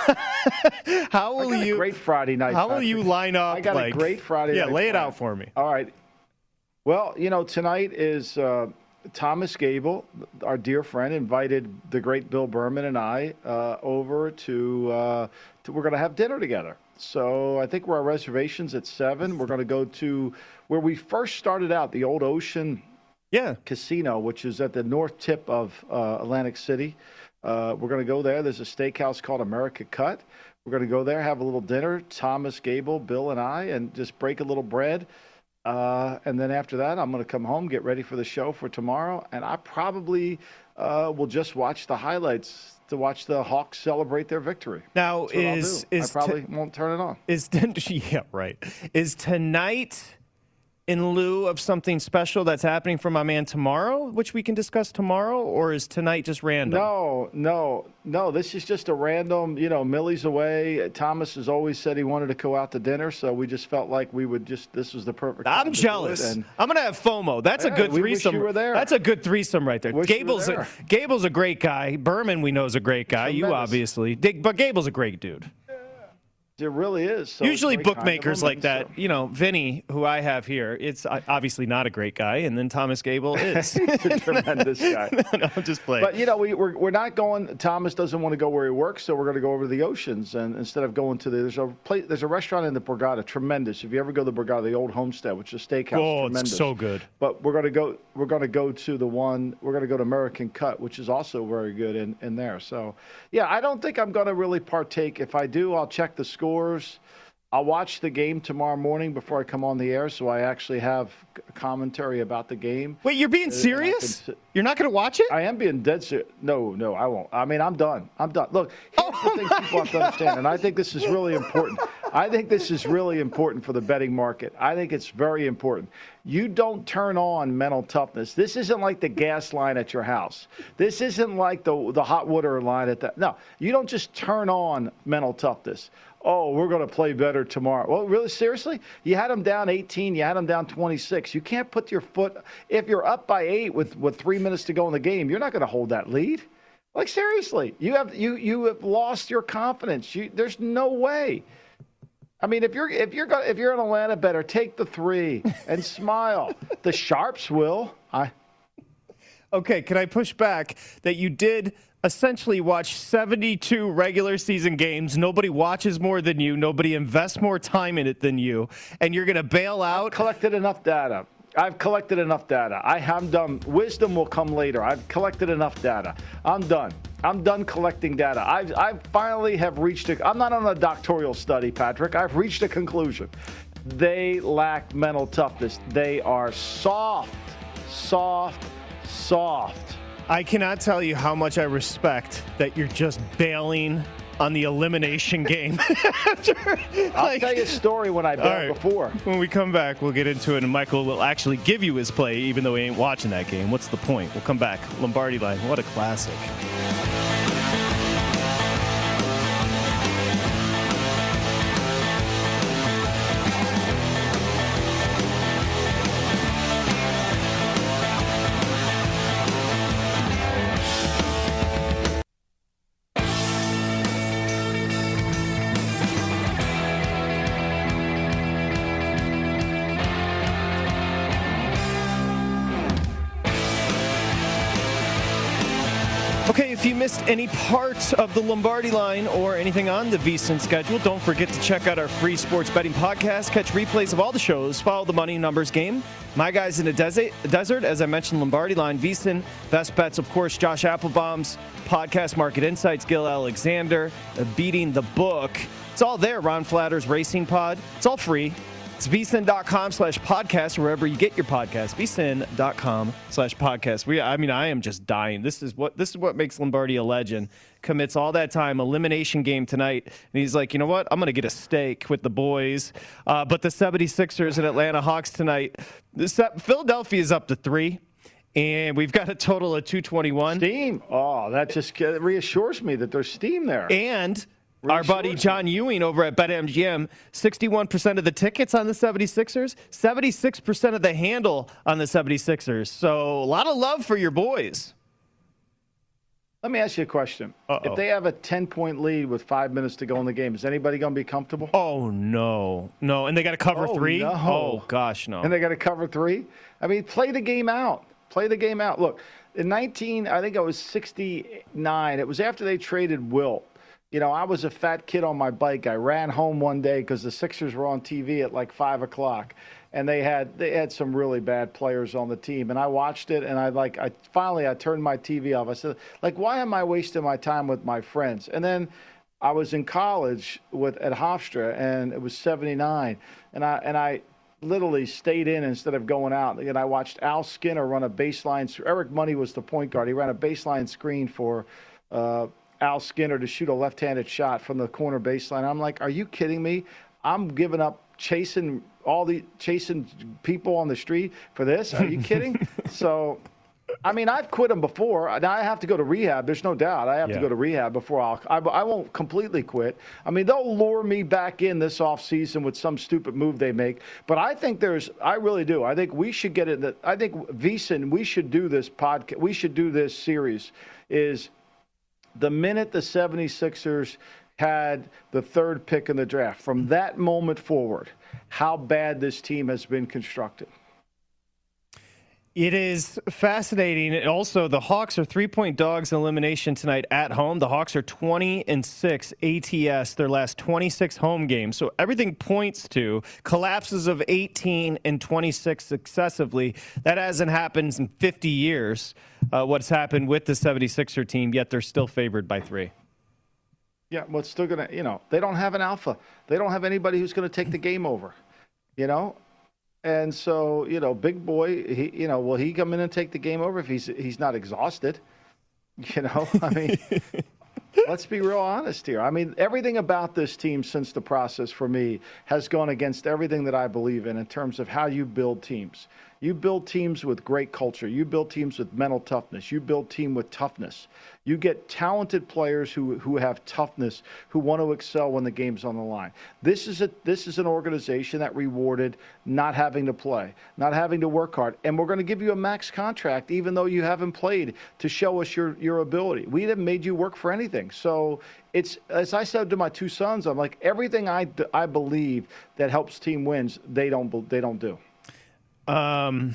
How will I got you? A great Friday night. How Patrick. will you line up? I got like, a great Friday. Yeah, night lay it plan. out for me. All right. Well, you know, tonight is uh, Thomas Gable, our dear friend, invited the great Bill Berman and I uh, over to, uh, to we're going to have dinner together. So I think we're our reservations at seven. We're going to go to where we first started out, the Old Ocean yeah. Casino, which is at the north tip of uh, Atlantic City. Uh, we're going to go there. There's a steakhouse called America Cut. We're going to go there, have a little dinner, Thomas, Gable, Bill, and I, and just break a little bread. Uh, and then after that, I'm going to come home, get ready for the show for tomorrow, and I probably uh, will just watch the highlights to watch the Hawks celebrate their victory. Now, is is I probably t- won't turn it on. Is yeah, right. Is tonight in lieu of something special that's happening for my man tomorrow, which we can discuss tomorrow, or is tonight just random? No, no, no. This is just a random, you know, Millie's away. Thomas has always said he wanted to go out to dinner, so we just felt like we would just, this was the perfect time I'm to jealous. do it, and I'm going to have FOMO. That's Yeah, a good we wish threesome. you were there. That's a good threesome right there. Wish you were Gable's there. A, Gable's a great guy. Berman, we know, is a great guy. You Tremendous. obviously. But Gable's a great dude. It really is. So Usually it's very kind of bookmakers him, like and that, so- you know, Vinny, who I have here, it's obviously not a great guy, and then Thomas Gable is. He's a tremendous guy. no, I'm just playing. But, you know, we, we're, we're not going – Thomas doesn't want to go where he works, so we're going to go over to the oceans. And instead of going to the – there's a place, there's a restaurant in the Borgata, tremendous. If you ever go to the Borgata, the old homestead, which is a steakhouse, oh, tremendous. it's so good. But we're going to go – we're going to go to the one – we're going to go to American Cut, which is also very good in, in there. So, yeah, I don't think I'm going to really partake. If I do, I'll check the scores. I'll watch the game tomorrow morning before I come on the air, so I actually have commentary about the game. Wait, you're being Uh, serious? can- You're not going to watch it? I am being dead serious. No, no, I won't. I mean, I'm done. I'm done. Look, here's Oh the thing people have to understand, and I think this is really important. I think this is really important for the betting market. I think it's very important. You don't turn on mental toughness. This isn't like the gas line at your house. This isn't like the the hot water line at the – no, you don't just turn on mental toughness. Oh, we're going to play better tomorrow. Well, really, seriously? You had them down eighteen. You had them down twenty-six. You can't put your foot – if you're up by eight with, with three minutes to go in the game, you're not going to hold that lead. Like, seriously, you have you you have lost your confidence. You, there's no way. I mean, if you're if you're going if you're an Atlanta bettor, take the three and smile. The sharps will. I. Okay, can I push back that you did essentially watch seventy-two regular season games? Nobody watches more than you. Nobody invests more time in it than you. And you're going to bail out? I've collected enough data. I've collected enough data. I am done. Wisdom will come later. I've collected enough data. I'm done. I'm done collecting data. I've, I finally have reached a, I'm not on a doctoral study, Patrick. I've reached a conclusion. They lack mental toughness. They are soft, soft, soft. I cannot tell you how much I respect that you're just bailing on the elimination game. I'll Like- tell you a story when I All bailed right. before. When we come back, we'll get into it, and Michael will actually give you his play, even though he ain't watching that game. What's the point? We'll come back. Lombardi Line, what a classic. Okay, if you missed any part of the Lombardi Line or anything on the VSiN schedule, don't forget to check out our free sports betting podcast. Catch replays of all the shows. Follow the Money Numbers Game. My Guys in the Desert, desert as I mentioned, Lombardi Line, VSiN, Best Bets, of course, Josh Applebaum's podcast, Market Insights, Gil Alexander, uh, Beating the Book. It's all there. Ron Flatter's Racing Pod. It's all free. It's vsin.com slash podcast, wherever you get your podcast. vsin.com slash podcast. We, I mean, I am just dying. This is what this is what makes Lombardi a legend. Commits all that time, elimination game tonight. And he's like, you know what? I'm going to get a steak with the boys. Uh, but the seventy-sixers and Atlanta Hawks tonight. This, Philadelphia is up to three. And we've got a total of two twenty-one. Steam. Oh, that just reassures me that there's steam there. And our buddy John Ewing over at BetMGM, sixty-one percent of the tickets on the seventy-sixers, seventy-six percent of the handle on the seventy-sixers. So a lot of love for your boys. Let me ask you a question. Uh-oh. If they have a ten-point lead with five minutes to go in the game, is anybody going to be comfortable? Oh, no. No, and they got to cover Oh, three? no. Oh, gosh, no. And they got to cover three? I mean, play the game out. Play the game out. Look, in nineteen, I think I was sixty-nine. It was after they traded Wilt. You know, I was a fat kid on my bike. I ran home one day because the Sixers were on T V at like five o'clock. and they had they had some really bad players on the team. And I watched it, and I like I finally I turned my T V off. I said, like, why am I wasting my time with my friends? And then I was in college with at Hofstra, and it was seventy-nine, and I and I literally stayed in instead of going out. And I watched Al Skinner run a baseline. Eric Money was the point guard. He ran a baseline screen for uh, Al Skinner to shoot a left-handed shot from the corner baseline. I'm like, are you kidding me? I'm giving up chasing all the chasing people on the street for this? Are you kidding? So. I mean, I've quit them before. Now I have to go to rehab. There's no doubt. I have yeah. to go to rehab before I'll. I, I won't completely quit. I mean, they'll lure me back in this offseason with some stupid move they make. But I think there's. I really do. I think we should get it. I think VSiN. We should do this podcast. We should do this series. Is the minute the seventy-sixers had the third pick in the draft, from that moment forward, how bad this team has been constructed. It is fascinating. And also, the Hawks are three-point dogs in elimination tonight at home. The Hawks are twenty and six A T S, their last twenty-six home games. So everything points to collapses of eighteen and twenty-six successively. That hasn't happened in fifty years, uh, what's happened with the seventy-sixer team, yet they're still favored by three. Yeah, well, it's still going to, you know, they don't have an alpha. They don't have anybody who's going to take the game over, you know? And so, you know, big boy, he, you know, will he come in and take the game over if he's he's not exhausted? You know, I mean, let's be real honest here. I mean, everything about this team since the process for me has gone against everything that I believe in in terms of how you build teams. You build teams with great culture. You build teams with mental toughness. You build team with toughness. You get talented players who who have toughness, who want to excel when the game's on the line. This is a this is an organization that rewarded not having to play, not having to work hard, and we're going to give you a max contract even though you haven't played to show us your your ability. We haven't made you work for anything. So it's, as I said to my two sons, I'm like, everything I I believe that helps team wins, they don't they don't do. Um,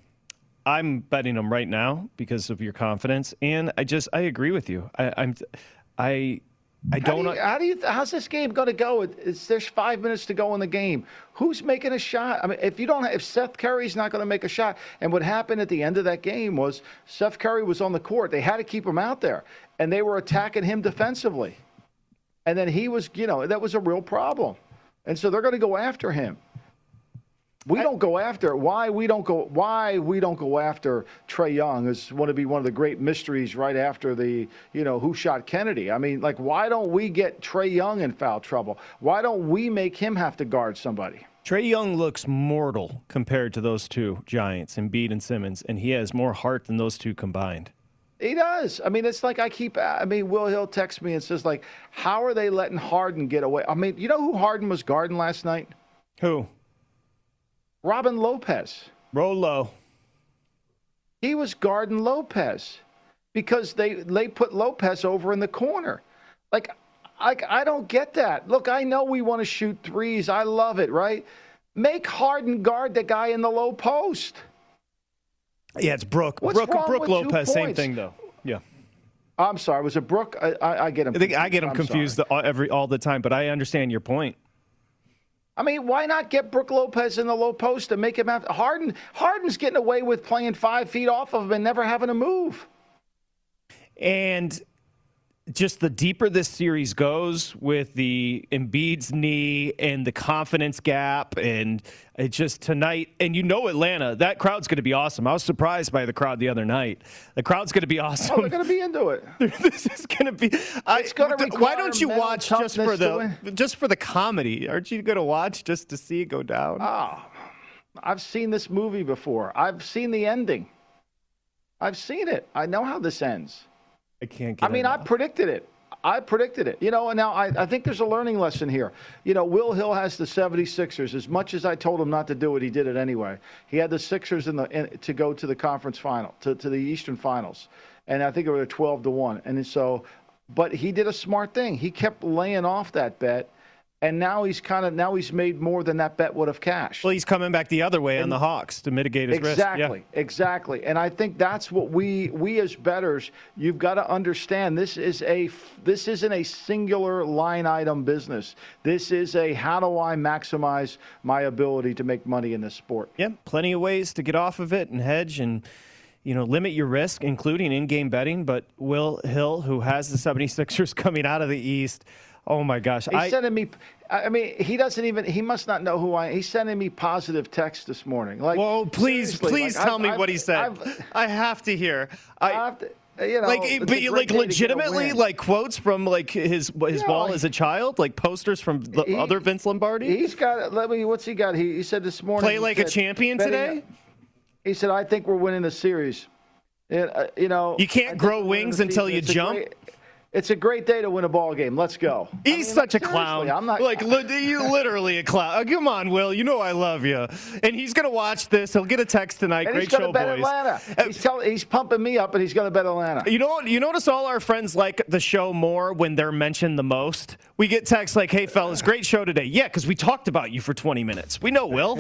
I'm betting them right now because of your confidence, and I just I agree with you. I, I'm I I don't. How do you, how do you how's this game going to go? It's, there's five minutes to go in the game. Who's making a shot? I mean, if you don't, if Seth Curry's not going to make a shot, and what happened at the end of that game was Seth Curry was on the court. They had to keep him out there, and they were attacking him defensively, and then he was, you know, that was a real problem, and so they're going to go after him. We don't go after why we don't go why we don't go after Trae Young is want to be one of the great mysteries right after the, you know, who shot Kennedy. I mean, like, why don't we get Trae Young in foul trouble? Why don't we make him have to guard somebody? Trae Young looks mortal compared to those two giants, Embiid and Simmons, and he has more heart than those two combined. He does. I mean, it's like I keep, I mean, Will Hill texts me and says, like, how are they letting Harden get away? I mean, you know who Harden was guarding last night? Who? Robin Lopez. Rolo. He was guarding Lopez because they they put Lopez over in the corner. Like, I, I don't get that. Look, I know we want to shoot threes. I love it, right? Make Harden guard the guy in the low post. Yeah, it's Brooke. What's Brooke, wrong Brooke with Lopez, two same points? thing, though. Yeah. I'm sorry. Was it Brooke? I, I, I get him. I, think I get him I'm confused sorry. all, every all the time, but I understand your point. I mean, why not get Brooke Lopez in the low post and make him have Harden? Harden's getting away with playing five feet off of him and never having to move. And just the deeper this series goes with the Embiid's knee and the confidence gap, and it just tonight, and you know Atlanta, that crowd's going to be awesome. I was surprised by the crowd the other night. The crowd's going to be awesome. Oh, they're going to be into it. This is going to be. It's going to Why don't you watch just for the to just for the comedy? Aren't you going to watch just to see it go down? Oh, I've seen this movie before. I've seen the ending. I've seen it. I know how this ends. I can't get I mean, enough. I predicted it. I predicted it. You know, and now I, I think there's a learning lesson here. You know, Will Hill has the seventy-sixers. As much as I told him not to do it, he did it anyway. He had the Sixers in the in, to go to the conference final, to, to the Eastern Finals. And I think it was twelve to one. And so, but he did a smart thing. He kept laying off that bet. And now he's kind of now he's made more than that bet would have cashed. Well, he's coming back the other way and, on the Hawks to mitigate his exactly, risk. Exactly, exactly. And I think that's what we we as bettors, you've got to understand. This is a this isn't a singular line item business. This is a how do I maximize my ability to make money in this sport? Yeah, plenty of ways to get off of it and hedge and, you know, limit your risk, including in-game betting. But Will Hill, who has the seventy-sixers coming out of the East, oh my gosh. He's I, sending me, I mean, he doesn't even, he must not know who I am. He's sending me positive text this morning. Like, well, please, please like, tell I've, me I've, what he said. I've, I have to hear. I, I have to, you know, like, but like legitimately, like quotes from like his his yeah, wall like, as a child, like posters from the he, other Vince Lombardi. He's got, let me, what's he got? He, he said this morning. Play like said, a champion today? He said, I think we're winning the series. It, uh, you know, you can't grow wings until you jump. Great, It's a great day to win a ball game. Let's go. He's I mean, such like, a clown. I'm not like you literally a clown. Oh, come on, Will. You know I love you. And he's gonna watch this. He'll get a text tonight. And Great he's gonna show, bet boys. Atlanta. He's, tell, he's pumping me up, and he's gonna bet Atlanta. You know what? You notice all our friends like the show more when they're mentioned the most. We get texts like, "Hey, fellas, great show today." Yeah, because we talked about you for twenty minutes. We know, Will.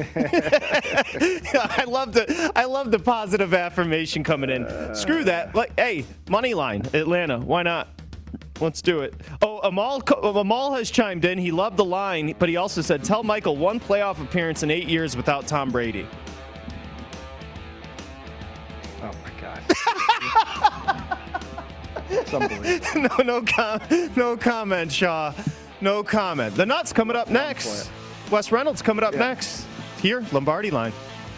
I love the I love the positive affirmation coming in. Screw that. Like, hey, money line, Atlanta. Why not? Let's do it. Oh, Amal, Amal has chimed in. He loved the line, but he also said, tell Michael one playoff appearance in eight years without Tom Brady. Oh, my God. It's unbelievable. no, no, com- no comment, Shaw. No comment. The Nuts coming up next. Wes Reynolds coming up yeah. next. Here, Lombardi line.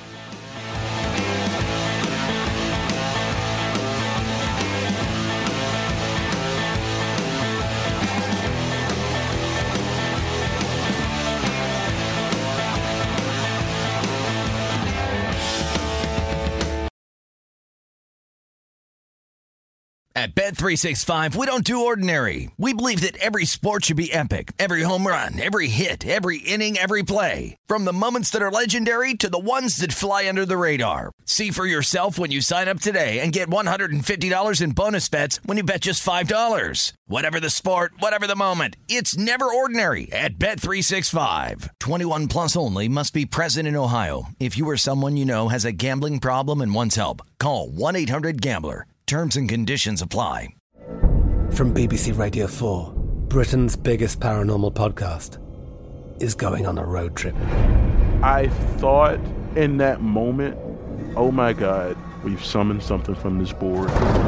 At Bet three sixty-five, we don't do ordinary. We believe that every sport should be epic. Every home run, every hit, every inning, every play. From the moments that are legendary to the ones that fly under the radar. See for yourself when you sign up today and get one hundred fifty dollars in bonus bets when you bet just five dollars. Whatever the sport, whatever the moment, it's never ordinary at Bet three sixty-five. twenty-one plus only. Must be present in Ohio. If you or someone you know has a gambling problem and wants help, call one eight hundred gambler. Terms and conditions apply. From B B C Radio four, Britain's biggest paranormal podcast is going on a road trip. I thought in that moment, oh my God, we've summoned something from this board.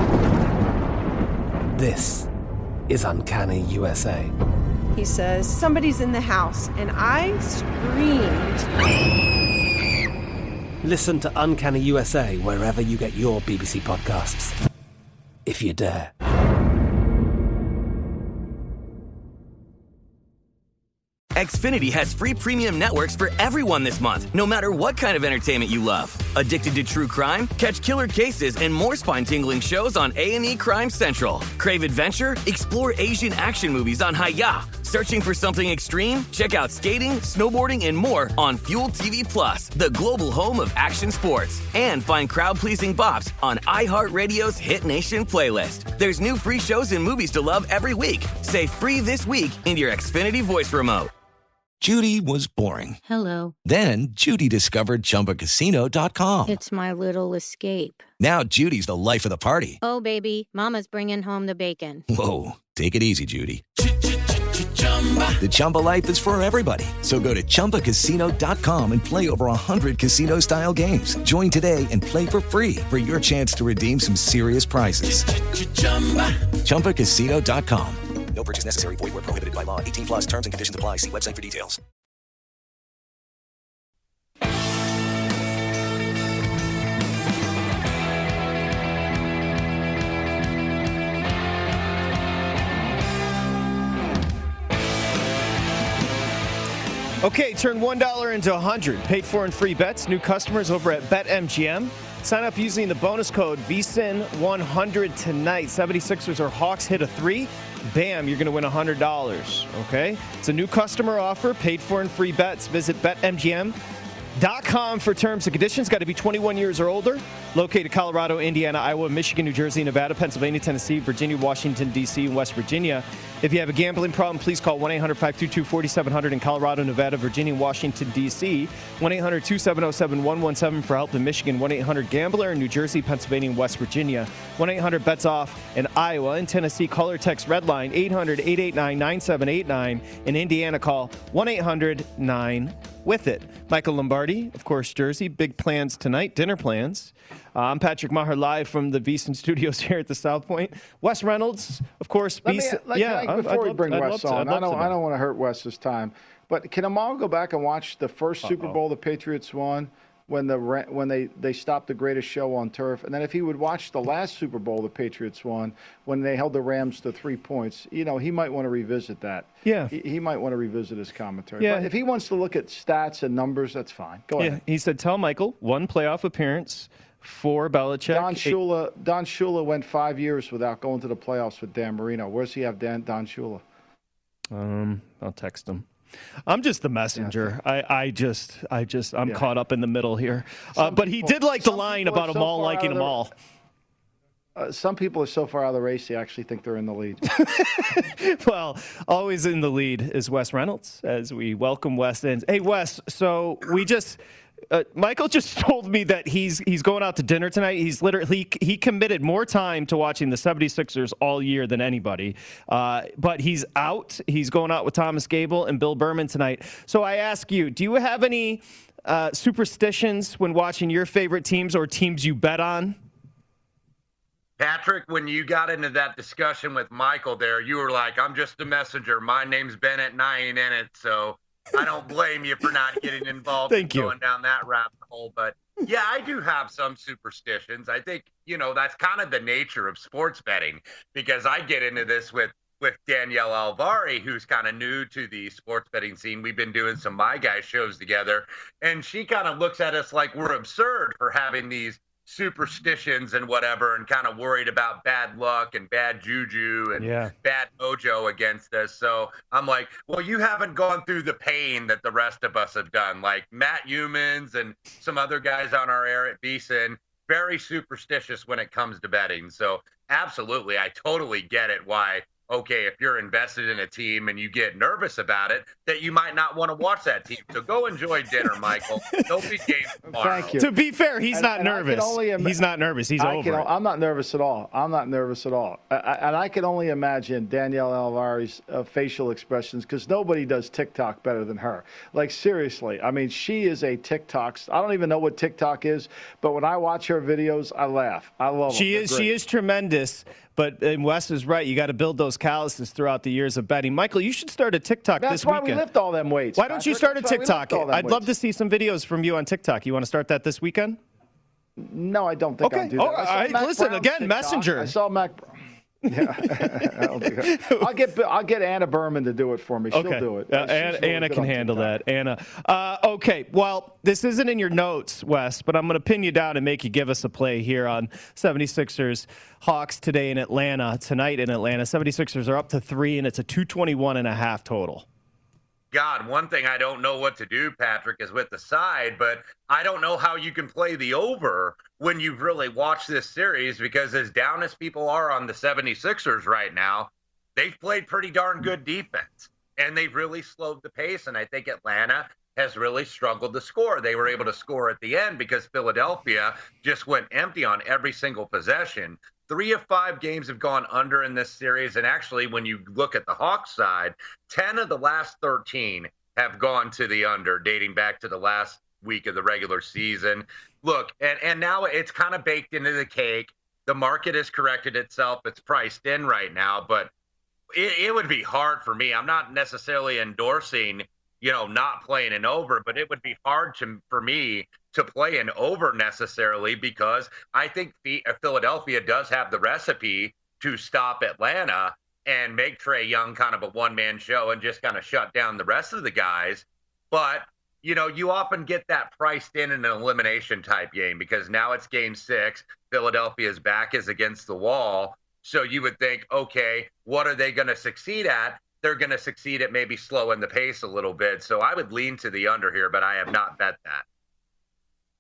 This is Uncanny U S A. He says, somebody's in the house, and I screamed... Listen to Uncanny U S A wherever you get your B B C podcasts, if you dare. Xfinity has free premium networks for everyone this month, no matter what kind of entertainment you love. Addicted to true crime? Catch killer cases and more spine-tingling shows on A and E Crime Central. Crave adventure? Explore Asian action movies on Hi-Ya. Searching for something extreme? Check out skating, snowboarding, and more on Fuel T V Plus, the global home of action sports. And find crowd-pleasing bops on iHeartRadio's Hit Nation playlist. There's new free shows and movies to love every week. Say free this week in your Xfinity voice remote. Judy was boring. Hello. Then Judy discovered Chumba Casino dot com. It's my little escape. Now Judy's the life of the party. Oh, baby, mama's bringing home the bacon. Whoa, take it easy, Judy. The Chumba life is for everybody. So go to Chumba Casino dot com and play over one hundred casino-style games. Join today and play for free for your chance to redeem some serious prizes. Chumba Casino dot com. No purchase necessary. Void where prohibited by law. eighteen plus terms and conditions apply. See website for details. Okay, turn one dollar into one hundred. Paid for in free bets. New customers over at BetMGM. Sign up using the bonus code V S I N one hundred tonight. seventy-sixers or Hawks hit a three. Bam, you're going to win one hundred dollars. Okay? It's a new customer offer. Paid for in free bets. Visit Bet M G M dot com for terms and conditions. Got to be twenty-one years or older. Located Colorado, Indiana, Iowa, Michigan, New Jersey, Nevada, Pennsylvania, Tennessee, Virginia, Washington, D C, and West Virginia. If you have a gambling problem, please call one eight hundred five two two four seven zero zero in Colorado, Nevada, Virginia, Washington, D C one eight hundred two seven zero seven one one seven for help in Michigan. one eight hundred gambler in New Jersey, Pennsylvania, and West Virginia. one eight hundred bets off in Iowa. In Tennessee, call or text Redline eight hundred eight eight nine nine seven eight nine. In Indiana, call one eight hundred nine with it. Michael Lombardi, of course, Jersey. Big plans tonight, dinner plans. Uh, I'm Patrick Maher, live from the VSiN Studios here at the South Point. Wes Reynolds, of course. Let me, like, yeah, like, I'd, before I'd we love, bring I'd Wes love to, on, I'd I don't, to I don't want to hurt Wes's time, but can Amal go back and watch the first Uh-oh. Super Bowl the Patriots won when the when they, they stopped the greatest show on turf, and then if he would watch the last Super Bowl the Patriots won when they held the Rams to three points, you know, he might want to revisit that. Yeah, he, he might want to revisit his commentary. Yeah, but if he wants to look at stats and numbers, that's fine. Go yeah. ahead. He said, "Tell Michael one playoff appearance." For Belichick. Don Shula, Don Shula went five years without going to the playoffs with Dan Marino. Where's he have Dan, Don Shula? Um, I'll text him. I'm just the messenger. Yeah. I, I just, I just, I'm yeah. caught up in the middle here. Uh, but he people, did like the line about them so all liking them all. Uh, some people are so far out of the race, they actually think they're in the lead. Well, always in the lead is Wes Reynolds as we welcome Wes in. Hey, Wes, so we just... Uh, Michael just told me that he's he's going out to dinner tonight. He's literally he, he committed more time to watching the seventy-sixers all year than anybody. Uh, but he's out. He's going out with Thomas Gable and Bill Berman tonight. So I ask you, do you have any uh, superstitions when watching your favorite teams or teams you bet on? Patrick, when you got into that discussion with Michael there, you were like, I'm just a messenger. My name's Bennett and I ain't in it, so I don't blame you for not getting involved Thank in you. going down that rabbit hole. But, yeah, I do have some superstitions. I think, you know, that's kind of the nature of sports betting because I get into this with, with Danielle Alvari, who's kind of new to the sports betting scene. We've been doing some My Guy shows together, and she kind of looks at us like we're absurd for having these superstitions and whatever and kind of worried about bad luck and bad juju and yeah. bad mojo against us. So I'm like, well, you haven't gone through the pain that the rest of us have done. Like Matt Humans and some other guys on our air at VSiN, very superstitious when it comes to betting. So absolutely, I totally get it why, okay, if you're invested in a team and you get nervous about it, that you might not want to watch that team. So go enjoy dinner, Michael. Don't be games tomorrow. Thank you. To be fair, he's and, not and nervous. Im- he's not nervous. He's I over can, it. I'm not nervous at all. I'm not nervous at all. I, I, and I can only imagine Danielle Alvari's uh, facial expressions because nobody does TikTok better than her. Like, seriously. I mean, she is a TikTok. I don't even know what TikTok is, but when I watch her videos, I laugh. I love them. She is, she is tremendous. But and Wes is right. You got to build those calluses throughout the years of betting. Michael, you should start a TikTok That's this why weekend. we lift all them weights. Why don't Patrick? you start a That's TikTok? I'd weights. love to see some videos from you on TikTok. You want to start that this weekend? No, I don't think okay. I'll do that. Oh, I I, listen, Brown's again, TikTok. Messenger. I saw Mac. Yeah, I don't think I, I'll get I'll get Anna Berman to do it for me. She'll okay. do it. Uh, She's Anna, really Anna good can on handle TikTok. that. Anna. Uh, okay. Well, this isn't in your notes, Wes, but I'm going to pin you down and make you give us a play here on seventy-sixers Hawks today in Atlanta, tonight in Atlanta. seventy-sixers are up to three, and it's a two twenty-one and a half total. God, one thing I don't know what to do, Patrick, is with the side, but I don't know how you can play the over when you've really watched this series because as down as people are on the seventy-sixers right now, they've played pretty darn good defense, and they've really slowed the pace, and I think Atlanta has really struggled to score. They were able to score at the end because Philadelphia just went empty on every single possession. Three of five games have gone under in this series. And actually, when you look at the Hawks side, ten of the last thirteen have gone to the under, dating back to the last week of the regular season. Look, and, and now it's kind of baked into the cake. The market has corrected itself. It's priced in right now. But it, it would be hard for me. I'm not necessarily endorsing, you know, not playing an over, but it would be hard to, for me to play an over necessarily because I think Philadelphia does have the recipe to stop Atlanta and make Trae Young kind of a one-man show and just kind of shut down the rest of the guys. But, you know, you often get that priced in in an elimination type game because now it's game six. Philadelphia's back is against the wall. So you would think, okay, what are they going to succeed at? They're going to succeed at maybe slowing the pace a little bit. So I would lean to the under here, but I have not bet that.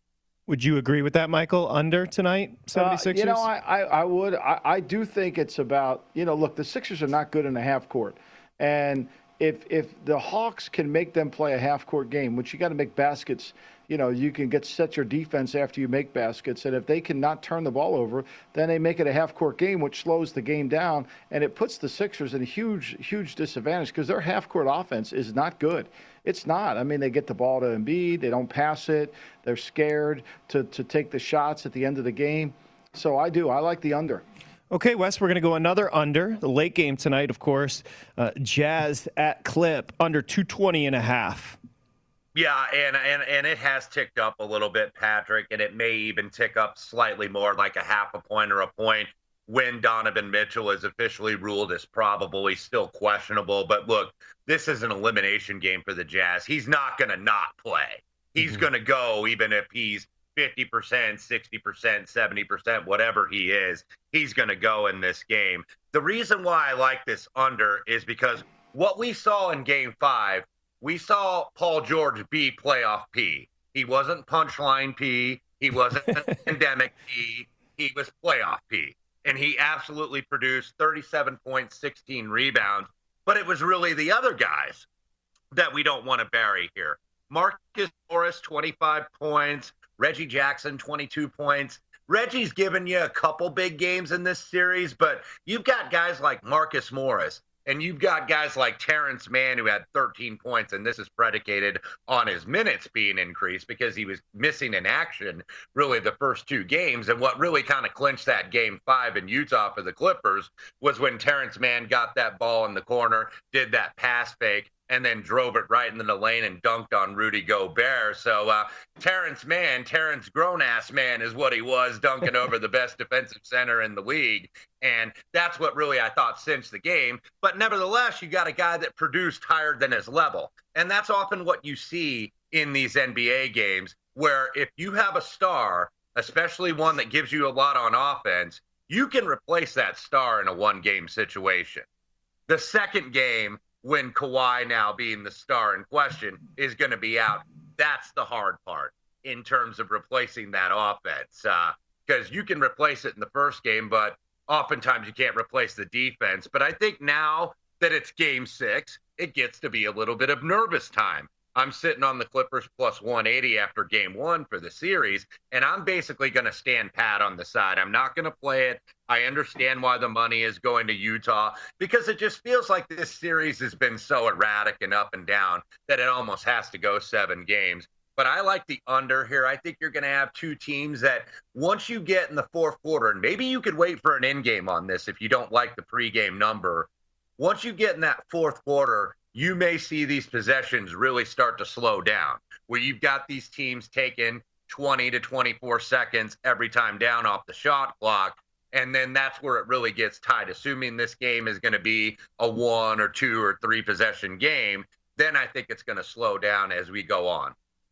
Would you agree with that, Michael? Under tonight, seventy-sixers? Uh, you know, I, I, I would. I, I do think it's about, you know, look, the Sixers are not good in the half court. And if if the Hawks can make them play a half court game, which you got to make baskets, you know, you can get set your defense after you make baskets. And if they cannot turn the ball over, then they make it a half court game, which slows the game down. And it puts the Sixers in a huge, huge disadvantage because their half court offense is not good. It's not. I mean, they get the ball to Embiid. They don't pass it. They're scared to, to take the shots at the end of the game. So I do. I like the under. Okay, Wes, we're going to go another under. The late game tonight, of course, uh, Jazz at Clip, under two twenty and a half. Yeah, and, and and it has ticked up a little bit, Patrick, and it may even tick up slightly more, like a half a point or a point, when Donovan Mitchell is officially ruled as probable. He's still questionable. But look, this is an elimination game for the Jazz. He's not going to not play. He's mm-hmm. going to go even if he's fifty percent, sixty percent, seventy percent, whatever he is. He's going to go in this game. The reason why I like this under is because what we saw in game five, we saw Paul George be playoff P. He wasn't punchline P. He wasn't pandemic P. He was playoff P. And he absolutely produced thirty-seven points, sixteen rebounds. But it was really the other guys that we don't want to bury here. Marcus Morris, twenty-five points. Reggie Jackson, twenty-two points. Reggie's given you a couple big games in this series, but you've got guys like Marcus Morris, and you've got guys like Terrence Mann, who had thirteen points, and this is predicated on his minutes being increased because he was missing in action really the first two games. And what really kind of clinched that game five in Utah for the Clippers was when Terrence Mann got that ball in the corner, did that pass fake, and then drove it right into the lane and dunked on Rudy Gobert. So uh, Terrence Mann, Terrence grown-ass man is what he was, dunking over the best defensive center in the league. And that's what really I thought cinched the game. But nevertheless, you got a guy that produced higher than his level. And that's often what you see in these N B A games, where if you have a star, especially one that gives you a lot on offense, you can replace that star in a one-game situation. The second game, when Kawhi, now being the star in question, is going to be out, that's the hard part in terms of replacing that offense. Because uh, you can replace it in the first game, but oftentimes you can't replace the defense. But I think now that it's game six, it gets to be a little bit of nervous time. I'm sitting on the Clippers plus one eighty after game one for the series, and I'm basically going to stand pat on the side. I'm not going to play it. I understand why the money is going to Utah, because it just feels like this series has been so erratic and up and down that it almost has to go seven games. But I like the under here. I think you're going to have two teams that once you get in the fourth quarter, and maybe you could wait for an in game on this if you don't like the pregame number. Once you get in that fourth quarter, you may see these possessions really start to slow down, where you've got these teams taking twenty to twenty-four seconds every time down off the shot clock. And then that's where it really gets tight. Assuming this game is going to be a one or two or three possession game, then I think it's going to slow down as we go on.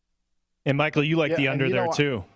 And Michael, you like yeah, the under there know, too.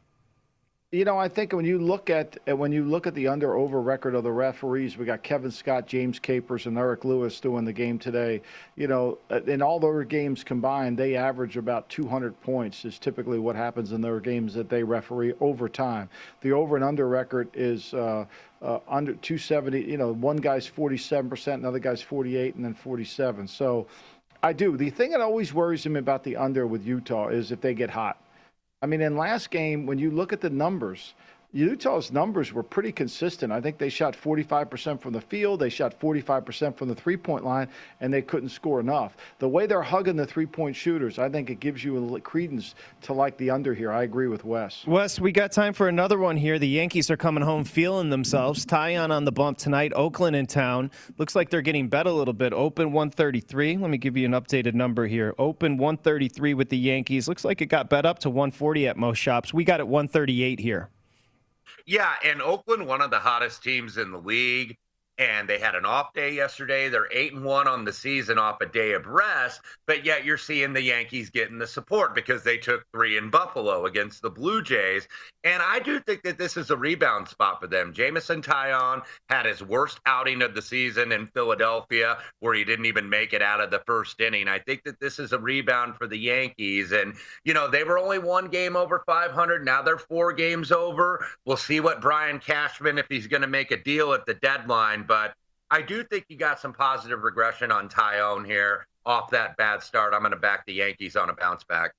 You know, I think when you look at when you look at the under over record of the referees, we got Kevin Scott, James Capers, and Eric Lewis doing the game today. You know, in all their games combined, they average about two hundred points is typically what happens in their games that they referee over time. The over and under record is uh, uh, under two seventy. You know, one guy's forty-seven percent, another guy's forty-eight, and then forty-seven. So I do. The thing that always worries me about the under with Utah is if they get hot. I mean, in last game, when you look at the numbers, Utah's numbers were pretty consistent. I think they shot forty-five percent from the field. They shot forty-five percent from the three-point line, and they couldn't score enough. The way they're hugging the three-point shooters, I think it gives you a credence to like the under here. I agree with Wes. Wes, we got time for another one here. The Yankees are coming home feeling themselves. Taillon on the bump tonight. Oakland in town. Looks like they're getting bet a little bit. Open one thirty-three. Let me give you an updated number here. Open one thirty-three with the Yankees. Looks like it got bet up to one forty at most shops. We got it one thirty-eight here. Yeah, and Oakland, one of the hottest teams in the league. and they had an off day yesterday. They're eight and one on the season off a day of rest, but yet you're seeing the Yankees getting the support because they took three in Buffalo against the Blue Jays. And I do think that this is a rebound spot for them. Jameson Taillon had his worst outing of the season in Philadelphia, where he didn't even make it out of the first inning. I think that this is a rebound for the Yankees. And, you know, they were only one game over five hundred. Now they're four games over. We'll see what Brian Cashman, if he's going to make a deal at the deadline. But I do think you got some positive regression on Taillon here off that bad start. I'm going to back the Yankees on a bounce back.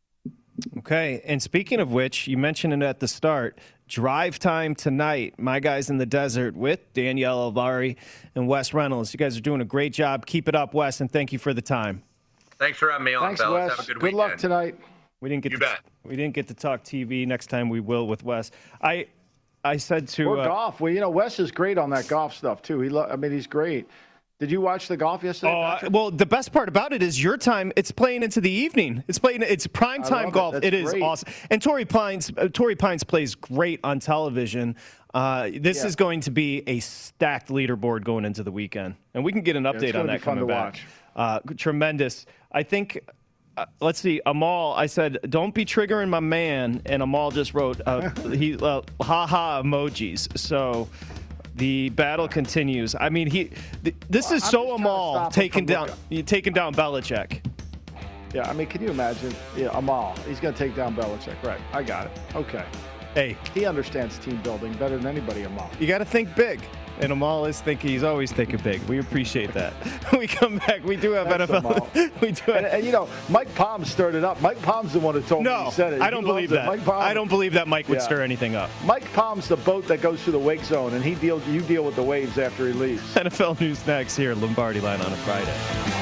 Okay, and speaking of which, you mentioned it at the start, drive time tonight. My Guys in the Desert with Danielle Alvari and Wes Reynolds. You guys are doing a great job. Keep it up, Wes, and thank you for the time. Thanks for having me on, Thanks, fellas. Wes. Have a good, good weekend. luck tonight. We didn't get you to, bet. We didn't get to talk T V. Next time we will with Wes. I I said to or uh, golf. Well, you know, Wes is great on that golf stuff too. He, lo- I mean, he's great. Did you watch the golf yesterday? Oh, I, well, the best part about it is your time. It's playing into the evening. It's playing. It's prime time golf. It, it is great. awesome. And Torrey Pines, uh, Torrey Pines plays great on television. Uh, this yeah. is going to be a stacked leaderboard going into the weekend, and we can get an update yeah, on that fun coming to back. Watch. Uh, tremendous. I think. Uh, let's see, Amal. I said, "Don't be triggering my man," and Amal just wrote, uh, "He uh, ha ha emojis." So. The battle continues. I mean, he. Th- this well, is so Amal taking down, taking down Belichick. Yeah, I mean, can you imagine? Yeah, Amal. He's going to take down Belichick. Right. I got it. Okay. Hey, he understands team building better than anybody. Amal. You got to think big, and Amal is thinking. He's always thinking big. We appreciate that. We come back. We do have Thanks, N F L. we do. Have, and, and you know, Mike Palm stirred it up. Mike Palm's the one who told no, me he said it. I don't he believe that. Mike Palm, I don't believe that Mike would yeah. stir anything up. Mike Palm's the boat that goes through the wake zone, and he deals. You deal with the waves after he leaves. N F L News next here at Lombardi Line on a Friday.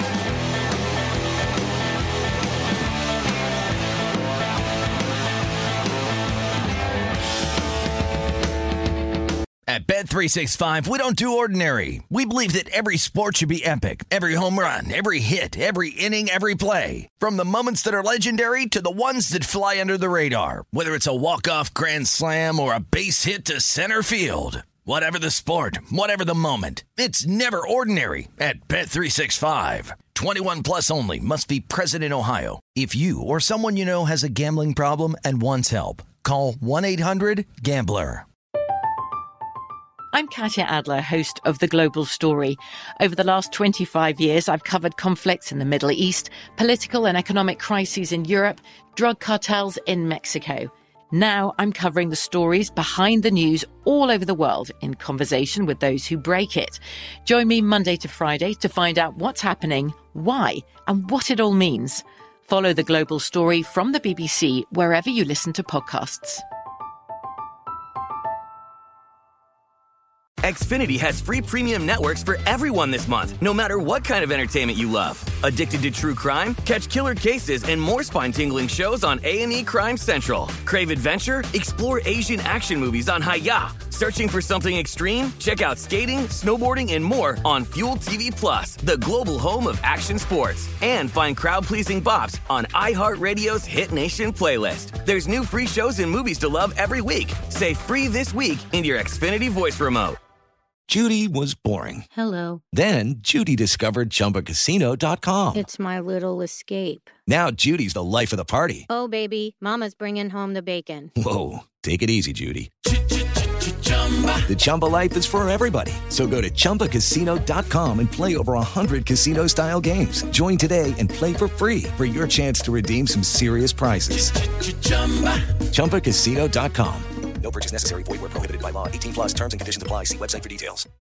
At Bet three sixty-five, we don't do ordinary. We believe that every sport should be epic. Every home run, every hit, every inning, every play. From the moments that are legendary to the ones that fly under the radar. Whether it's a walk-off grand slam or a base hit to center field. Whatever the sport, whatever the moment. It's never ordinary at Bet three sixty-five. twenty-one plus only. Must be present in Ohio. If you or someone you know has a gambling problem and wants help, call one eight hundred gambler. I'm Katya Adler, host of The Global Story. Over the last twenty-five years, I've covered conflicts in the Middle East, political and economic crises in Europe, drug cartels in Mexico. Now I'm covering the stories behind the news all over the world in conversation with those who break it. Join me Monday to Friday to find out what's happening, why, and what it all means. Follow The Global Story from the B B C wherever you listen to podcasts. Xfinity has free premium networks for everyone this month, no matter what kind of entertainment you love. Addicted to true crime? Catch killer cases and more spine-tingling shows on A and E Crime Central. Crave adventure? Explore Asian action movies on Hi-Ya. Searching for something extreme? Check out skating, snowboarding, and more on Fuel T V Plus, the global home of action sports. And find crowd-pleasing bops on iHeartRadio's Hit Nation playlist. There's new free shows and movies to love every week. Say free this week in your Xfinity voice remote. Judy was boring. Hello. Then Judy discovered Chumba Casino dot com. It's my little escape. Now Judy's the life of the party. Oh, baby, mama's bringing home the bacon. Whoa, take it easy, Judy. The Chumba life is for everybody. So go to Chumba Casino dot com and play over one hundred casino-style games. Join today and play for free for your chance to redeem some serious prizes. Chumba Casino dot com. No purchase necessary. Void where prohibited by law. eighteen plus terms and conditions apply. See website for details.